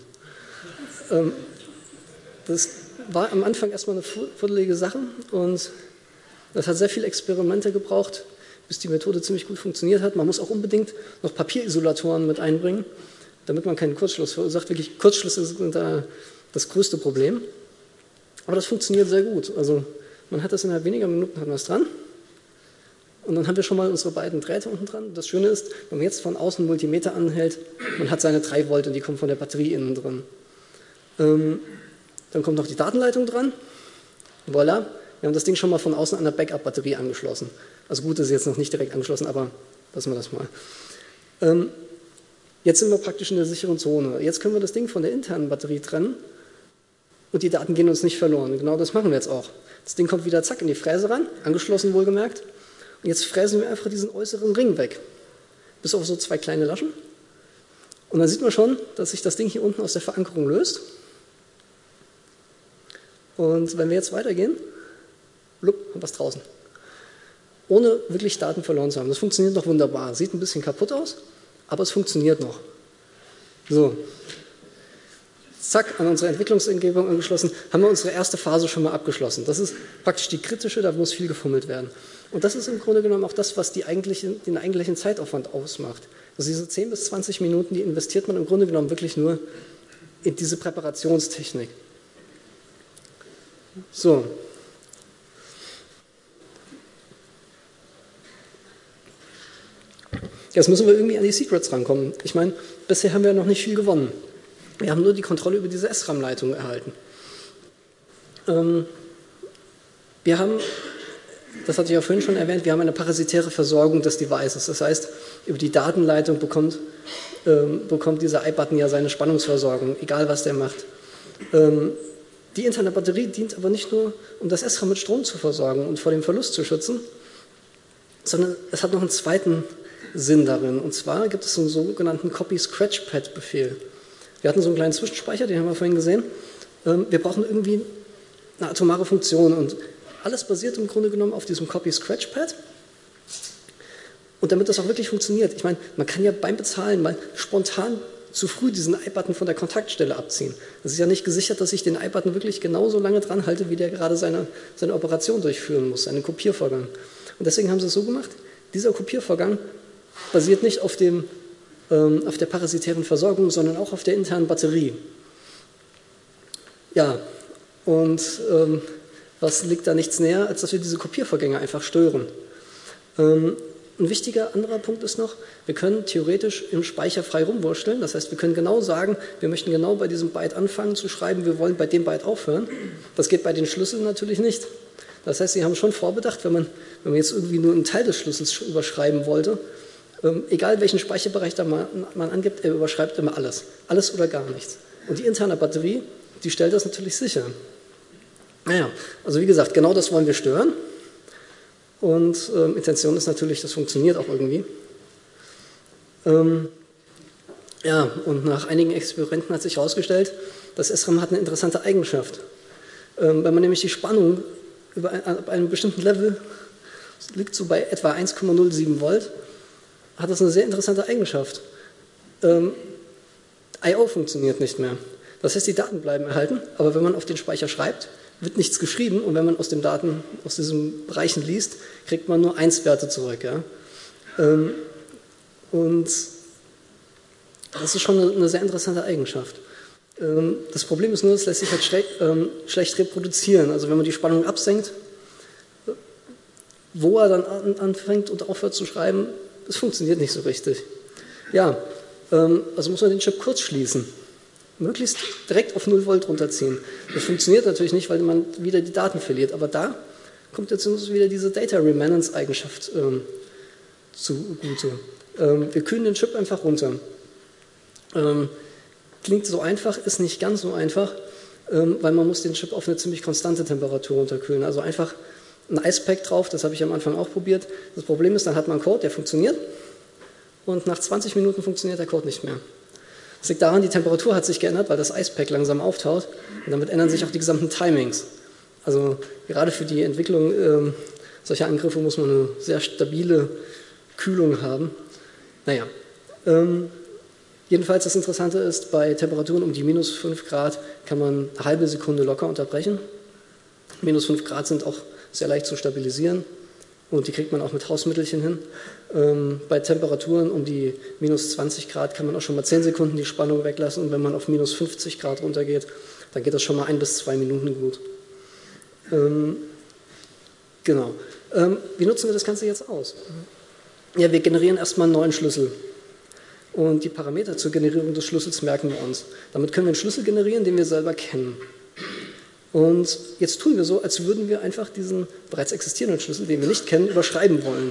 Das war am Anfang erstmal eine fuddelige Sache und das hat sehr viele Experimente gebraucht, bis die Methode ziemlich gut funktioniert hat. Man muss auch unbedingt noch Papierisolatoren mit einbringen, damit man keinen Kurzschluss verursacht. Wirklich, Kurzschlüsse sind da das größte Problem. Aber das funktioniert sehr gut. Also man hat das innerhalb weniger Minuten hat man es dran. Und dann haben wir schon mal unsere beiden Drähte unten dran. Das Schöne ist, wenn man jetzt von außen einen Multimeter anhält, man hat seine 3 Volt und die kommen von der Batterie innen drin. Dann kommt noch die Datenleitung dran. Voilà, wir haben das Ding schon mal von außen an der Backup-Batterie angeschlossen. Also gut, das ist jetzt noch nicht direkt angeschlossen, aber lassen wir das mal. Jetzt sind wir praktisch in der sicheren Zone. Jetzt können wir das Ding von der internen Batterie trennen und die Daten gehen uns nicht verloren. Und genau das machen wir jetzt auch. Das Ding kommt wieder zack in die Fräse ran, angeschlossen wohlgemerkt. Und jetzt fräsen wir einfach diesen äußeren Ring weg. Bis auf so 2 kleine Laschen. Und dann sieht man schon, dass sich das Ding hier unten aus der Verankerung löst. Und wenn wir jetzt weitergehen, blub, haben wir es draußen. Ohne wirklich Daten verloren zu haben. Das funktioniert noch wunderbar. Sieht ein bisschen kaputt aus, aber es funktioniert noch. So. Zack, an unsere Entwicklungsumgebung angeschlossen, haben wir unsere erste Phase schon mal abgeschlossen. Das ist praktisch die kritische, da muss viel gefummelt werden. Und das ist im Grunde genommen auch das, was den eigentlichen Zeitaufwand ausmacht. Also diese 10 bis 20 Minuten, die investiert man im Grunde genommen wirklich nur in diese Präparationstechnik. So. Jetzt müssen wir irgendwie an die Secrets rankommen. Ich meine, bisher haben wir noch nicht viel gewonnen. Wir haben nur die Kontrolle über diese SRAM-Leitung erhalten. Wir haben, das hatte ich ja vorhin schon erwähnt, wir haben eine parasitäre Versorgung des Devices. Das heißt, über die Datenleitung bekommt dieser iButton ja seine Spannungsversorgung, egal was der macht. Die interne Batterie dient aber nicht nur, um das SRAM mit Strom zu versorgen und vor dem Verlust zu schützen, sondern es hat noch einen zweiten Sinn darin. Und zwar gibt es einen sogenannten Copy-Scratch-Pad-Befehl. Wir hatten so einen kleinen Zwischenspeicher, den haben wir vorhin gesehen. Wir brauchen irgendwie eine atomare Funktion und alles basiert im Grunde genommen auf diesem Copy-Scratch-Pad. Und damit das auch wirklich funktioniert, ich meine, man kann ja beim Bezahlen mal spontan zu früh diesen I-Button von der Kontaktstelle abziehen. Das ist ja nicht gesichert, dass ich den I-Button wirklich genauso lange dran halte, wie der gerade seine Operation durchführen muss, seinen Kopiervorgang. Und deswegen haben sie es so gemacht, dieser Kopiervorgang basiert nicht auf der parasitären Versorgung, sondern auch auf der internen Batterie. Ja, und was liegt da nichts näher, als dass wir diese Kopiervorgänge einfach stören. Ein wichtiger anderer Punkt ist noch, wir können theoretisch im Speicher frei rumwurschteln. Das heißt, wir können genau sagen, wir möchten genau bei diesem Byte anfangen zu schreiben, wir wollen bei dem Byte aufhören. Das geht bei den Schlüsseln natürlich nicht. Das heißt, Sie haben schon vorbedacht, wenn man jetzt irgendwie nur einen Teil des Schlüssels überschreiben wollte, egal welchen Speicherbereich da man angibt, er überschreibt immer alles. Alles oder gar nichts. Und die interne Batterie, die stellt das natürlich sicher. Naja, also wie gesagt, genau das wollen wir stören. Und Intention ist natürlich, das funktioniert auch irgendwie. Ja, und nach einigen Experimenten hat sich herausgestellt, das SRAM hat eine interessante Eigenschaft. Wenn man nämlich die Spannung ab einem bestimmten Level, liegt so bei etwa 1,07 Volt, hat das eine sehr interessante Eigenschaft. I/O funktioniert nicht mehr. Das heißt, die Daten bleiben erhalten, aber wenn man auf den Speicher schreibt, wird nichts geschrieben und wenn man aus diesen Bereichen liest, kriegt man nur 1-Werte zurück. Ja? Und das ist schon eine sehr interessante Eigenschaft. Das Problem ist nur, es lässt sich halt schlecht reproduzieren. Also wenn man die Spannung absenkt, wo er dann anfängt und aufhört zu schreiben, das funktioniert nicht so richtig. Ja, also muss man den Chip kurz schließen. Möglichst direkt auf 0 Volt runterziehen. Das funktioniert natürlich nicht, weil man wieder die Daten verliert. Aber da kommt jetzt uns wieder diese Data Remanence Eigenschaft zugute. Wir kühlen den Chip einfach runter. Klingt so einfach, ist nicht ganz so einfach, weil man muss den Chip auf eine ziemlich konstante Temperatur runterkühlen. Also einfach ein Ice-Pack drauf, das habe ich am Anfang auch probiert. Das Problem ist, dann hat man einen Code, der funktioniert und nach 20 Minuten funktioniert der Code nicht mehr. Das liegt daran, die Temperatur hat sich geändert, weil das Ice-Pack langsam auftaut und damit ändern sich auch die gesamten Timings. Also gerade für die Entwicklung solcher Angriffe muss man eine sehr stabile Kühlung haben. Naja, jedenfalls das Interessante ist, bei Temperaturen um die minus 5 Grad kann man eine halbe Sekunde locker unterbrechen. Minus 5 Grad sind auch sehr leicht zu stabilisieren und die kriegt man auch mit Hausmittelchen hin. Bei Temperaturen um die minus 20 Grad kann man auch schon mal 10 Sekunden die Spannung weglassen und wenn man auf minus 50 Grad runtergeht, dann geht das schon mal 1 bis 2 Minuten gut. Genau. Wie nutzen wir das Ganze jetzt aus? Ja, wir generieren erstmal einen neuen Schlüssel. Und die Parameter zur Generierung des Schlüssels merken wir uns. Damit können wir einen Schlüssel generieren, den wir selber kennen. Und jetzt tun wir so, als würden wir einfach diesen bereits existierenden Schlüssel, den wir nicht kennen, überschreiben wollen.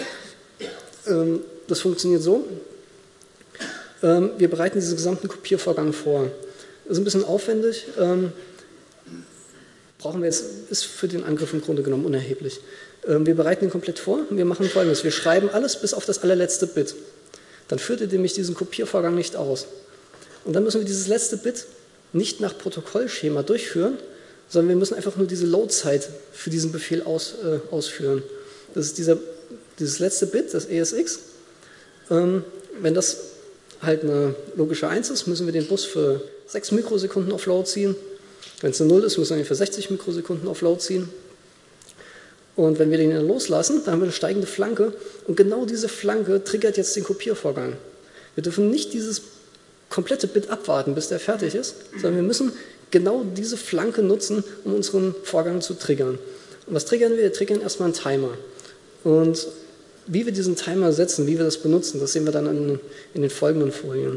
Das funktioniert so. Wir bereiten diesen gesamten Kopiervorgang vor. Das ist ein bisschen aufwendig. Brauchen wir jetzt, ist für den Angriff im Grunde genommen unerheblich. Wir bereiten ihn komplett vor und wir machen Folgendes. Wir schreiben alles bis auf das allerletzte Bit. Dann führt er nämlich diesen Kopiervorgang nicht aus. Und dann müssen wir dieses letzte Bit nicht nach Protokollschema durchführen, sondern wir müssen einfach nur diese Loadzeit für diesen Befehl ausführen. Das ist dieses letzte Bit, das ESX. Wenn das halt eine logische 1 ist, müssen wir den Bus für 6 Mikrosekunden auf Load ziehen. Wenn es eine 0 ist, müssen wir ihn für 60 Mikrosekunden auf Load ziehen. Und wenn wir den dann loslassen, dann haben wir eine steigende Flanke. Und genau diese Flanke triggert jetzt den Kopiervorgang. Wir dürfen nicht dieses komplette Bit abwarten, bis der fertig ist, sondern wir müssen genau diese Flanke nutzen, um unseren Vorgang zu triggern. Und was triggern wir? Wir triggern erstmal einen Timer. Und wie wir diesen Timer setzen, wie wir das benutzen, das sehen wir dann in den folgenden Folien.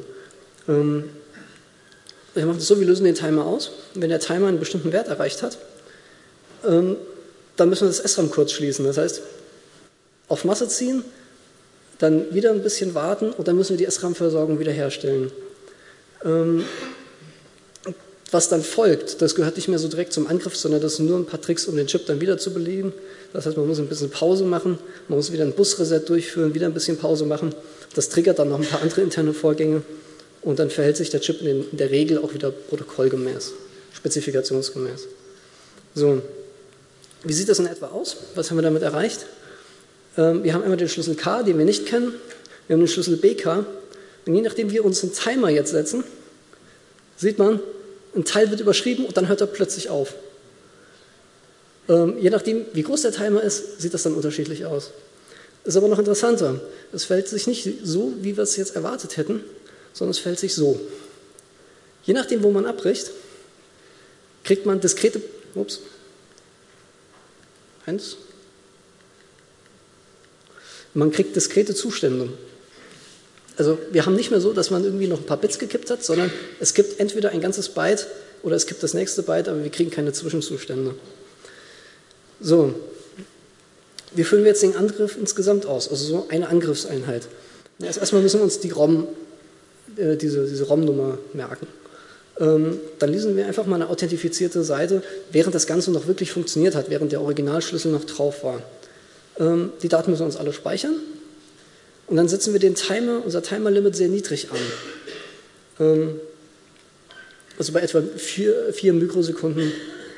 Wir machen es so, wir lösen den Timer aus. Und wenn der Timer einen bestimmten Wert erreicht hat, dann müssen wir das SRAM kurz schließen. Das heißt, auf Masse ziehen, dann wieder ein bisschen warten und dann müssen wir die SRAM-Versorgung wiederherstellen. Was dann folgt, das gehört nicht mehr so direkt zum Angriff, sondern das sind nur ein paar Tricks, um den Chip dann wieder zu belegen. Das heißt, man muss ein bisschen Pause machen, man muss wieder ein Busreset durchführen, wieder ein bisschen Pause machen. Das triggert dann noch ein paar andere interne Vorgänge und dann verhält sich der Chip in der Regel auch wieder protokollgemäß, spezifikationsgemäß. So, wie sieht das in etwa aus? Was haben wir damit erreicht? Wir haben einmal den Schlüssel K, den wir nicht kennen. Wir haben den Schlüssel BK. Und je nachdem, wie wir uns einen Timer jetzt setzen, sieht man, ein Teil wird überschrieben und dann hört er plötzlich auf. Je nachdem, wie groß der Timer ist, sieht das dann unterschiedlich aus. Ist aber noch interessanter. Es verhält sich nicht so, wie wir es jetzt erwartet hätten, sondern es verhält sich so. Je nachdem, wo man abbricht, kriegt man diskrete, man kriegt diskrete Zustände. Also wir haben nicht mehr so, dass man irgendwie noch ein paar Bits gekippt hat, sondern es gibt entweder ein ganzes Byte oder es gibt das nächste Byte, aber wir kriegen keine Zwischenzustände. So, wie füllen wir jetzt den Angriff insgesamt aus? Also so eine Angriffseinheit. Erstmal müssen wir uns die diese ROM-Nummer merken. Dann lesen wir einfach mal eine authentifizierte Seite, während das Ganze noch wirklich funktioniert hat, während der Originalschlüssel noch drauf war. Die Daten müssen wir uns alle speichern. Und dann setzen wir den Timer, unser Timer-Limit sehr niedrig an. Also bei etwa 4 Mikrosekunden.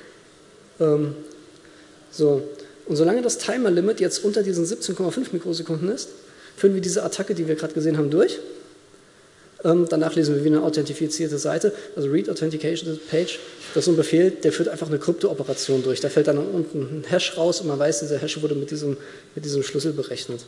So. Und solange das Timer-Limit jetzt unter diesen 17,5 Mikrosekunden ist, führen wir diese Attacke, die wir gerade gesehen haben, durch. Danach lesen wir wie eine authentifizierte Seite, also Read Authentication Page. Das ist so ein Befehl, der führt einfach eine Krypto-Operation durch. Da fällt dann unten ein Hash raus und man weiß, dieser Hash wurde mit diesem Schlüssel berechnet.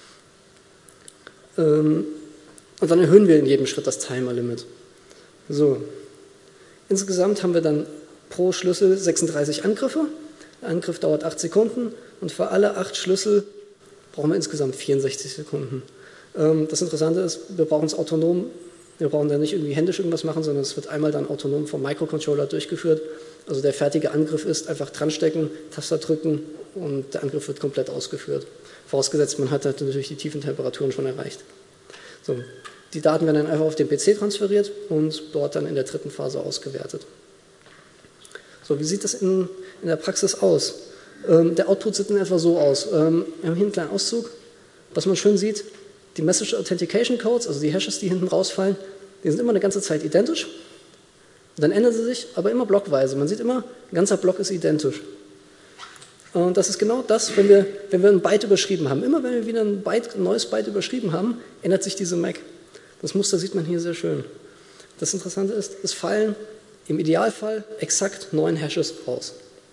Und dann erhöhen wir in jedem Schritt das Timer-Limit. So. Insgesamt haben wir dann pro Schlüssel 36 Angriffe. Der Angriff dauert 8 Sekunden und für alle 8 Schlüssel brauchen wir insgesamt 64 Sekunden. Das Interessante ist, wir brauchen es autonom, wir brauchen da nicht irgendwie händisch irgendwas machen, sondern es wird einmal dann autonom vom Microcontroller durchgeführt. Also der fertige Angriff ist einfach dranstecken, Taster drücken und der Angriff wird komplett ausgeführt. Vorausgesetzt, man hat halt natürlich die tiefen Temperaturen schon erreicht. So, die Daten werden dann einfach auf den PC transferiert und dort dann in der dritten Phase ausgewertet. So, wie sieht das in der Praxis aus? Der Output sieht in etwa so aus. Wir haben hier einen kleinen Auszug. Was man schön sieht, die Message Authentication Codes, also die Hashes, die hinten rausfallen, die sind immer eine ganze Zeit identisch. Dann ändern sie sich, aber immer blockweise. Man sieht immer, ein ganzer Block ist identisch. Und das ist genau das, wenn wir ein Byte überschrieben haben. Immer wenn wir wieder ein neues Byte überschrieben haben, ändert sich diese MAC. Das Muster sieht man hier sehr schön. Das Interessante ist, es fallen im Idealfall exakt 9 Hashes raus.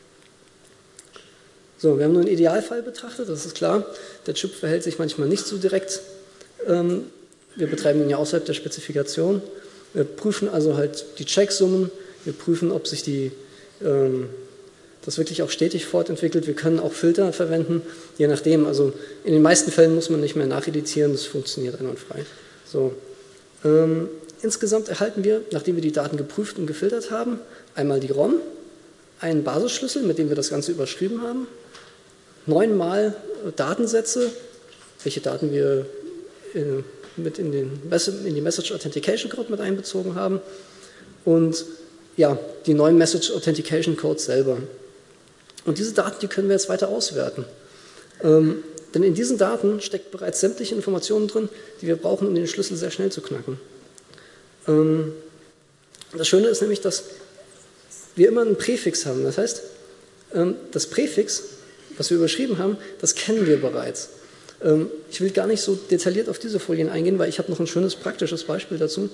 So, wir haben nur einen Idealfall betrachtet, das ist klar. Der Chip verhält sich manchmal nicht so direkt. Wir betreiben ihn ja außerhalb der Spezifikation. Wir prüfen also halt die Checksummen. Wir prüfen, ob sich das wirklich auch stetig fortentwickelt. Wir können auch Filter verwenden, je nachdem. Also in den meisten Fällen muss man nicht mehr nacheditieren, das funktioniert einwandfrei. So. Insgesamt erhalten wir, nachdem wir die Daten geprüft und gefiltert haben, einmal die ROM, einen Basisschlüssel, mit dem wir das Ganze überschrieben haben, 9 mal Datensätze, welche Daten wir mit in die Message Authentication Code mit einbezogen haben und ja, die 9 Message Authentication Codes selber. Und diese Daten, die können wir jetzt weiter auswerten. Denn in diesen Daten steckt bereits sämtliche Informationen drin, die wir brauchen, um den Schlüssel sehr schnell zu knacken. Das Schöne ist nämlich, dass wir immer einen Präfix haben. Das heißt, das Präfix, was wir überschrieben haben, das kennen wir bereits. Ich will gar nicht so detailliert auf diese Folien eingehen, weil ich habe noch ein schönes praktisches Beispiel dazu.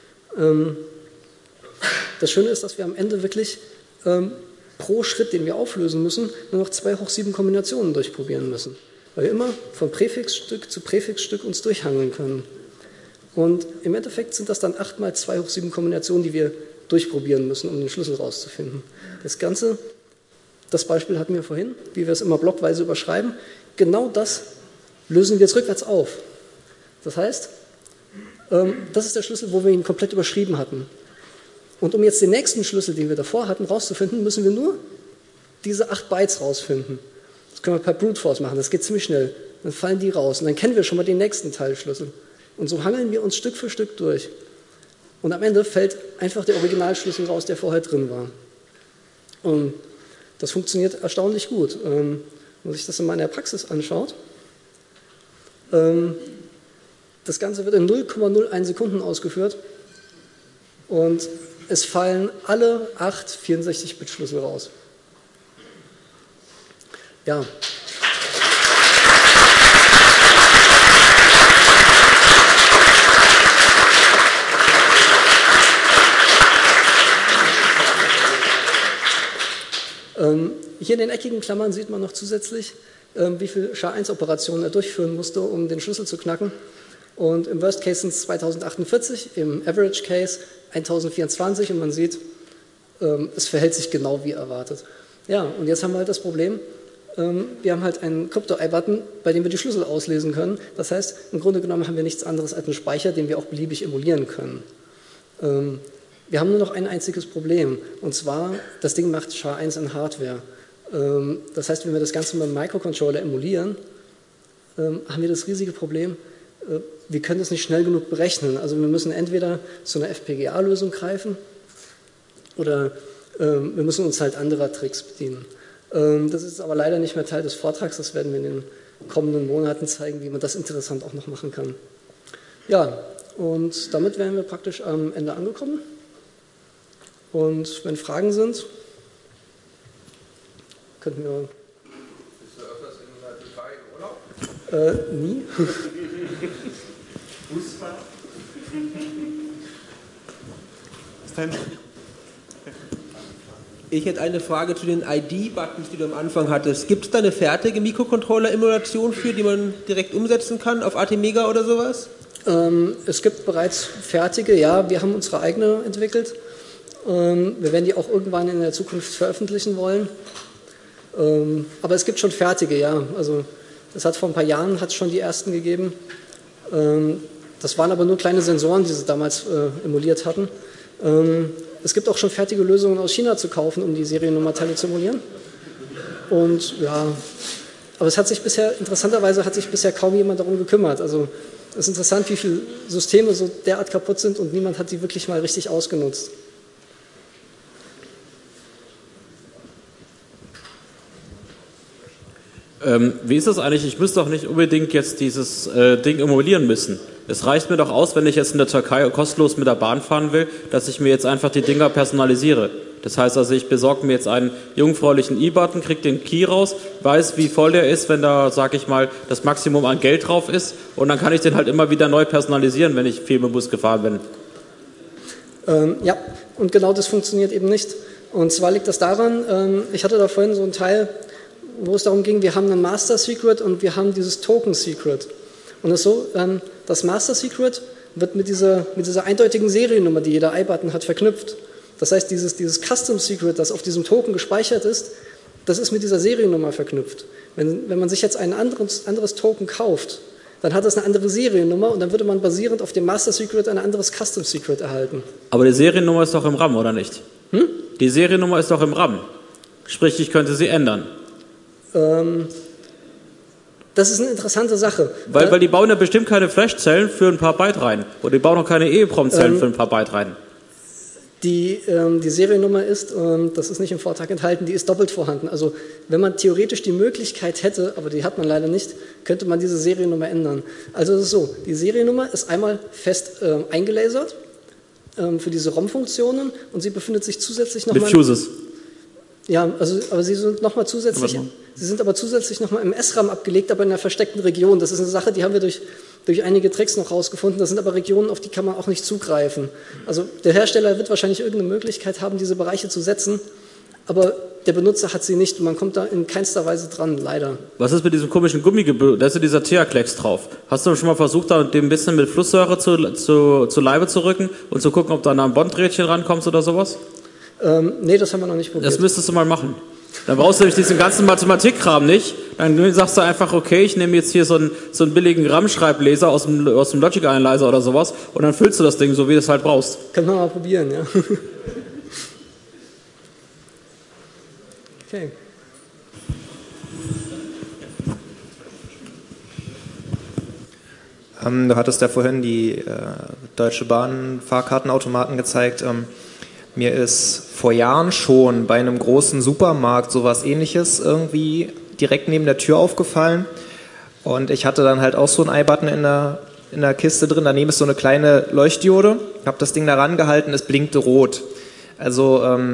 Das Schöne ist, dass wir am Ende wirklich pro Schritt, den wir auflösen müssen, nur noch 2�7 Kombinationen durchprobieren müssen. Weil wir immer von Präfixstück zu Präfixstück uns durchhangeln können. Und im Endeffekt sind das dann 8 mal 2�7 Kombinationen, die wir durchprobieren müssen, um den Schlüssel rauszufinden. Das Beispiel hatten wir vorhin, wie wir es immer blockweise überschreiben. Genau das lösen wir jetzt rückwärts auf. Das heißt, das ist der Schlüssel, wo wir ihn komplett überschrieben hatten. Und um jetzt den nächsten Schlüssel, den wir davor hatten, rauszufinden, müssen wir nur diese 8 Bytes rausfinden. Das können wir per Brute Force machen, das geht ziemlich schnell. Dann fallen die raus und dann kennen wir schon mal den nächsten Teilschlüssel. Und so hangeln wir uns Stück für Stück durch. Und am Ende fällt einfach der Originalschlüssel raus, der vorher drin war. Und das funktioniert erstaunlich gut. Wenn man sich das in meiner Praxis anschaut, das Ganze wird in 0,01 Sekunden ausgeführt und es fallen alle 8 64-Bit-Schlüssel raus. Ja. Hier in den eckigen Klammern sieht man noch zusätzlich, wie viele SHA-1-Operationen er durchführen musste, um den Schlüssel zu knacken. Und im Worst Case sind es 2048, im Average Case 1024 und man sieht, es verhält sich genau wie erwartet. Ja, und jetzt haben wir halt das Problem, wir haben halt einen Crypto-I-Button, bei dem wir die Schlüssel auslesen können. Das heißt, im Grunde genommen haben wir nichts anderes als einen Speicher, den wir auch beliebig emulieren können. Wir haben nur noch ein einziges Problem, und zwar, das Ding macht SHA-1 in Hardware. Das heißt, wenn wir das Ganze mit einem Microcontroller emulieren, haben wir das riesige Problem, wir können das nicht schnell genug berechnen. Also wir müssen entweder zu einer FPGA-Lösung greifen oder wir müssen uns halt anderer Tricks bedienen. Das ist aber leider nicht mehr Teil des Vortrags, das werden wir in den kommenden Monaten zeigen, wie man das interessant auch noch machen kann. Ja, und damit wären wir praktisch am Ende angekommen. Und wenn Fragen sind, könnten wir... Bist du öfters in der Türkei im Urlaub? Nie. Fußball? Ich hätte eine Frage zu den ID-Buttons, die du am Anfang hattest. Gibt es da eine fertige Mikrocontroller-Emulation für, die man direkt umsetzen kann, auf ATmega oder sowas? Es gibt bereits fertige, ja, wir haben unsere eigene entwickelt. Wir werden die auch irgendwann in der Zukunft veröffentlichen wollen. Aber es gibt schon fertige, ja. Also es hat vor ein paar Jahren schon die ersten gegeben. Das waren aber nur kleine Sensoren, die sie damals emuliert hatten. Es gibt auch schon fertige Lösungen aus China zu kaufen, um die Seriennummerteile zu emulieren. Und ja, aber interessanterweise hat sich bisher kaum jemand darum gekümmert. Also es ist interessant, wie viele Systeme so derart kaputt sind und niemand hat die wirklich mal richtig ausgenutzt. Wie ist das eigentlich? Ich müsste doch nicht unbedingt jetzt dieses Ding emulieren müssen. Es reicht mir doch aus, wenn ich jetzt in der Türkei kostenlos mit der Bahn fahren will, dass ich mir jetzt einfach die Dinger personalisiere. Das heißt also, ich besorge mir jetzt einen jungfräulichen E-Button, kriege den Key raus, weiß, wie voll der ist, wenn da, sag ich mal, das Maximum an Geld drauf ist, und dann kann ich den halt immer wieder neu personalisieren, wenn ich viel mit dem Bus gefahren bin. Ja, und genau das funktioniert eben nicht. Und zwar liegt das daran, ich hatte da vorhin so einen Teil, wo es darum ging, wir haben einen Master Secret und wir haben dieses Token Secret. Und es ist so, das Master Secret wird mit dieser eindeutigen Seriennummer, die jeder I-Button hat, verknüpft. Das heißt, dieses Custom Secret, das auf diesem Token gespeichert ist, das ist mit dieser Seriennummer verknüpft. Wenn man sich jetzt ein anderes Token kauft, dann hat das eine andere Seriennummer und dann würde man basierend auf dem Master Secret ein anderes Custom Secret erhalten. Aber die Seriennummer ist doch im RAM, oder nicht? Die Seriennummer ist doch im RAM. Sprich, ich könnte sie ändern. Das ist eine interessante Sache. Weil die bauen ja bestimmt keine Flash-Zellen für ein paar Byte rein. Oder die bauen auch keine EEPROM-Zellen für ein paar Byte rein. Die Seriennummer ist, das ist nicht im Vortrag enthalten, die ist doppelt vorhanden. Also wenn man theoretisch die Möglichkeit hätte, aber die hat man leider nicht, könnte man diese Seriennummer ändern. Also es ist so, die Seriennummer ist einmal fest eingelasert für diese ROM-Funktionen und sie befindet sich zusätzlich nochmal... Mit Fuses. Ja, aber sie sind nochmal zusätzlich, nochmal im SRAM abgelegt, aber in einer versteckten Region. Das ist eine Sache, die haben wir durch einige Tricks noch rausgefunden. Das sind aber Regionen, auf die kann man auch nicht zugreifen. Also der Hersteller wird wahrscheinlich irgendeine Möglichkeit haben, diese Bereiche zu setzen, aber der Benutzer hat sie nicht und man kommt da in keinster Weise dran, leider. Was ist mit diesem komischen Gummigebühr? Da ist ja dieser TEA-Klecks drauf. Hast du schon mal versucht, da dem ein bisschen mit Flusssäure zu Leibe zu rücken und zu gucken, ob da ein Bonddrähtchen rankommst oder sowas? Nee, das haben wir noch nicht probiert. Das müsstest du mal machen. Dann brauchst du nämlich diesen ganzen Mathematikkram nicht. Dann sagst du einfach, okay, ich nehme jetzt hier so einen billigen RAM-Schreibleser aus dem Logic Analyzer oder sowas und dann füllst du das Ding so, wie du es halt brauchst. Können wir mal probieren, ja. Okay. Du hattest ja vorhin die Deutsche Bahn Fahrkartenautomaten gezeigt. Mir ist vor Jahren schon bei einem großen Supermarkt sowas Ähnliches irgendwie direkt neben der Tür aufgefallen. Und ich hatte dann halt auch so einen I-Button in der Kiste drin. Daneben ist so eine kleine Leuchtdiode. Ich habe das Ding da rangehalten, es blinkte rot. Also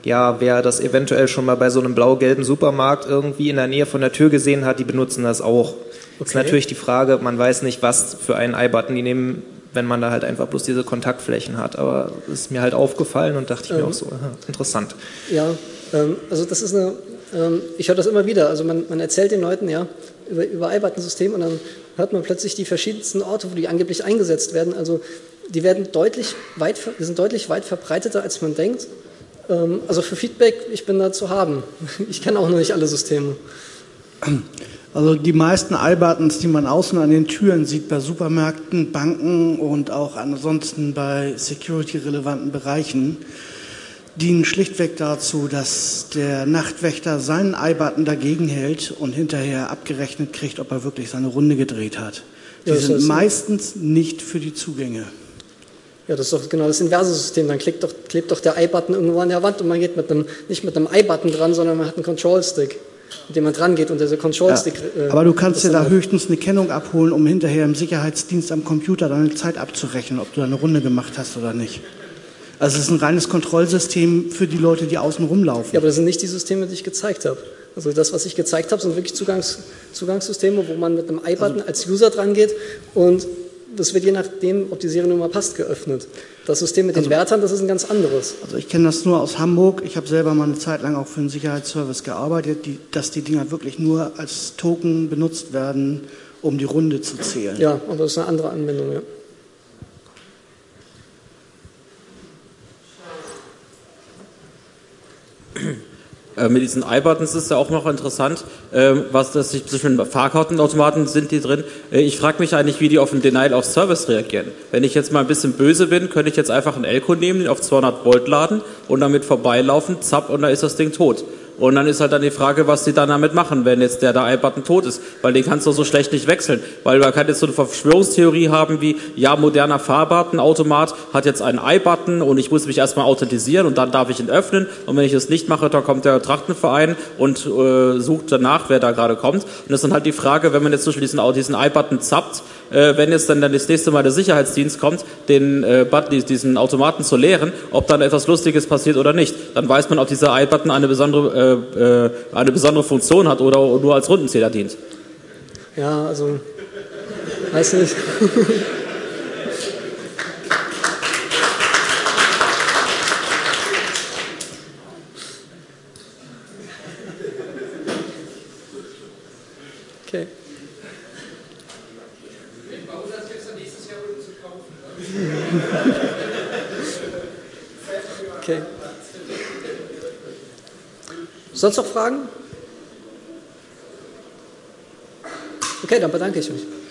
ja, wer das eventuell schon mal bei so einem blau-gelben Supermarkt irgendwie in der Nähe von der Tür gesehen hat, die benutzen das auch. Okay. Ist natürlich die Frage, man weiß nicht, was für einen iButton die nehmen, wenn man da halt einfach bloß diese Kontaktflächen hat. Aber das ist mir halt aufgefallen und dachte ich mir auch so, aha, interessant. Ja, also das ist ich höre das immer wieder. Also man erzählt den Leuten ja über iButton-System und dann hört man plötzlich die verschiedensten Orte, wo die angeblich eingesetzt werden. Also die sind deutlich weit verbreiteter, als man denkt. Also für Feedback, ich bin da zu haben. Ich kenne auch noch nicht alle Systeme. Also die meisten iButtons, die man außen an den Türen sieht, bei Supermärkten, Banken und auch ansonsten bei security-relevanten Bereichen, dienen schlichtweg dazu, dass der Nachtwächter seinen iButton dagegen hält und hinterher abgerechnet kriegt, ob er wirklich seine Runde gedreht hat. Die sind meistens nicht für die Zugänge. Ja, das ist doch genau das inverse System. Dann klebt doch der iButton irgendwo an der Wand und man geht nicht mit einem iButton dran, sondern man hat einen Control-Stick, mit dem man dran geht und dieser Control-Stick... Ja, aber du kannst dir da höchstens eine Kennung abholen, um hinterher im Sicherheitsdienst am Computer deine Zeit abzurechnen, ob du da eine Runde gemacht hast oder nicht. Also es ist ein reines Kontrollsystem für die Leute, die außen rumlaufen. Ja, aber das sind nicht die Systeme, die ich gezeigt habe. Also das, was ich gezeigt habe, sind wirklich Zugangssysteme, wo man mit einem iButton als User dran geht und das wird je nachdem, ob die Seriennummer passt, geöffnet. Das System mit den Wärtern, das ist ein ganz anderes. Also ich kenne das nur aus Hamburg. Ich habe selber mal eine Zeit lang auch für einen Sicherheitsservice gearbeitet, dass die Dinger wirklich nur als Token benutzt werden, um die Runde zu zählen. Ja, aber das ist eine andere Anwendung, ja. Mit diesen iButtons ist ja auch noch interessant, was das sich zwischen Fahrkartenautomaten sind die drin. Ich frage mich eigentlich, wie die auf ein Denial of Service reagieren. Wenn ich jetzt mal ein bisschen böse bin, könnte ich jetzt einfach einen Elko nehmen, den auf 200 Volt laden und damit vorbeilaufen, zapp, und dann ist das Ding tot. Und dann ist halt dann die Frage, was die dann damit machen, wenn jetzt der iButton tot ist. Weil den kannst du so schlecht nicht wechseln. Weil man kann jetzt so eine Verschwörungstheorie haben wie, ja, moderner Fahrkartenautomat hat jetzt einen iButton und ich muss mich erstmal authentisieren und dann darf ich ihn öffnen. Und wenn ich das nicht mache, dann kommt der Trachtenverein und sucht danach, wer da gerade kommt. Und das ist dann halt die Frage, wenn man jetzt zum Beispiel diesen iButton zappt, wenn jetzt dann das nächste Mal der Sicherheitsdienst kommt, diesen Automaten zu leeren, ob dann etwas Lustiges passiert oder nicht. Dann weiß man, ob dieser iButton eine besondere Funktion hat oder nur als Rundenzähler dient. Ja, also, weiß nicht. Okay. Okay. Sonst noch Fragen? Okay, dann bedanke ich mich.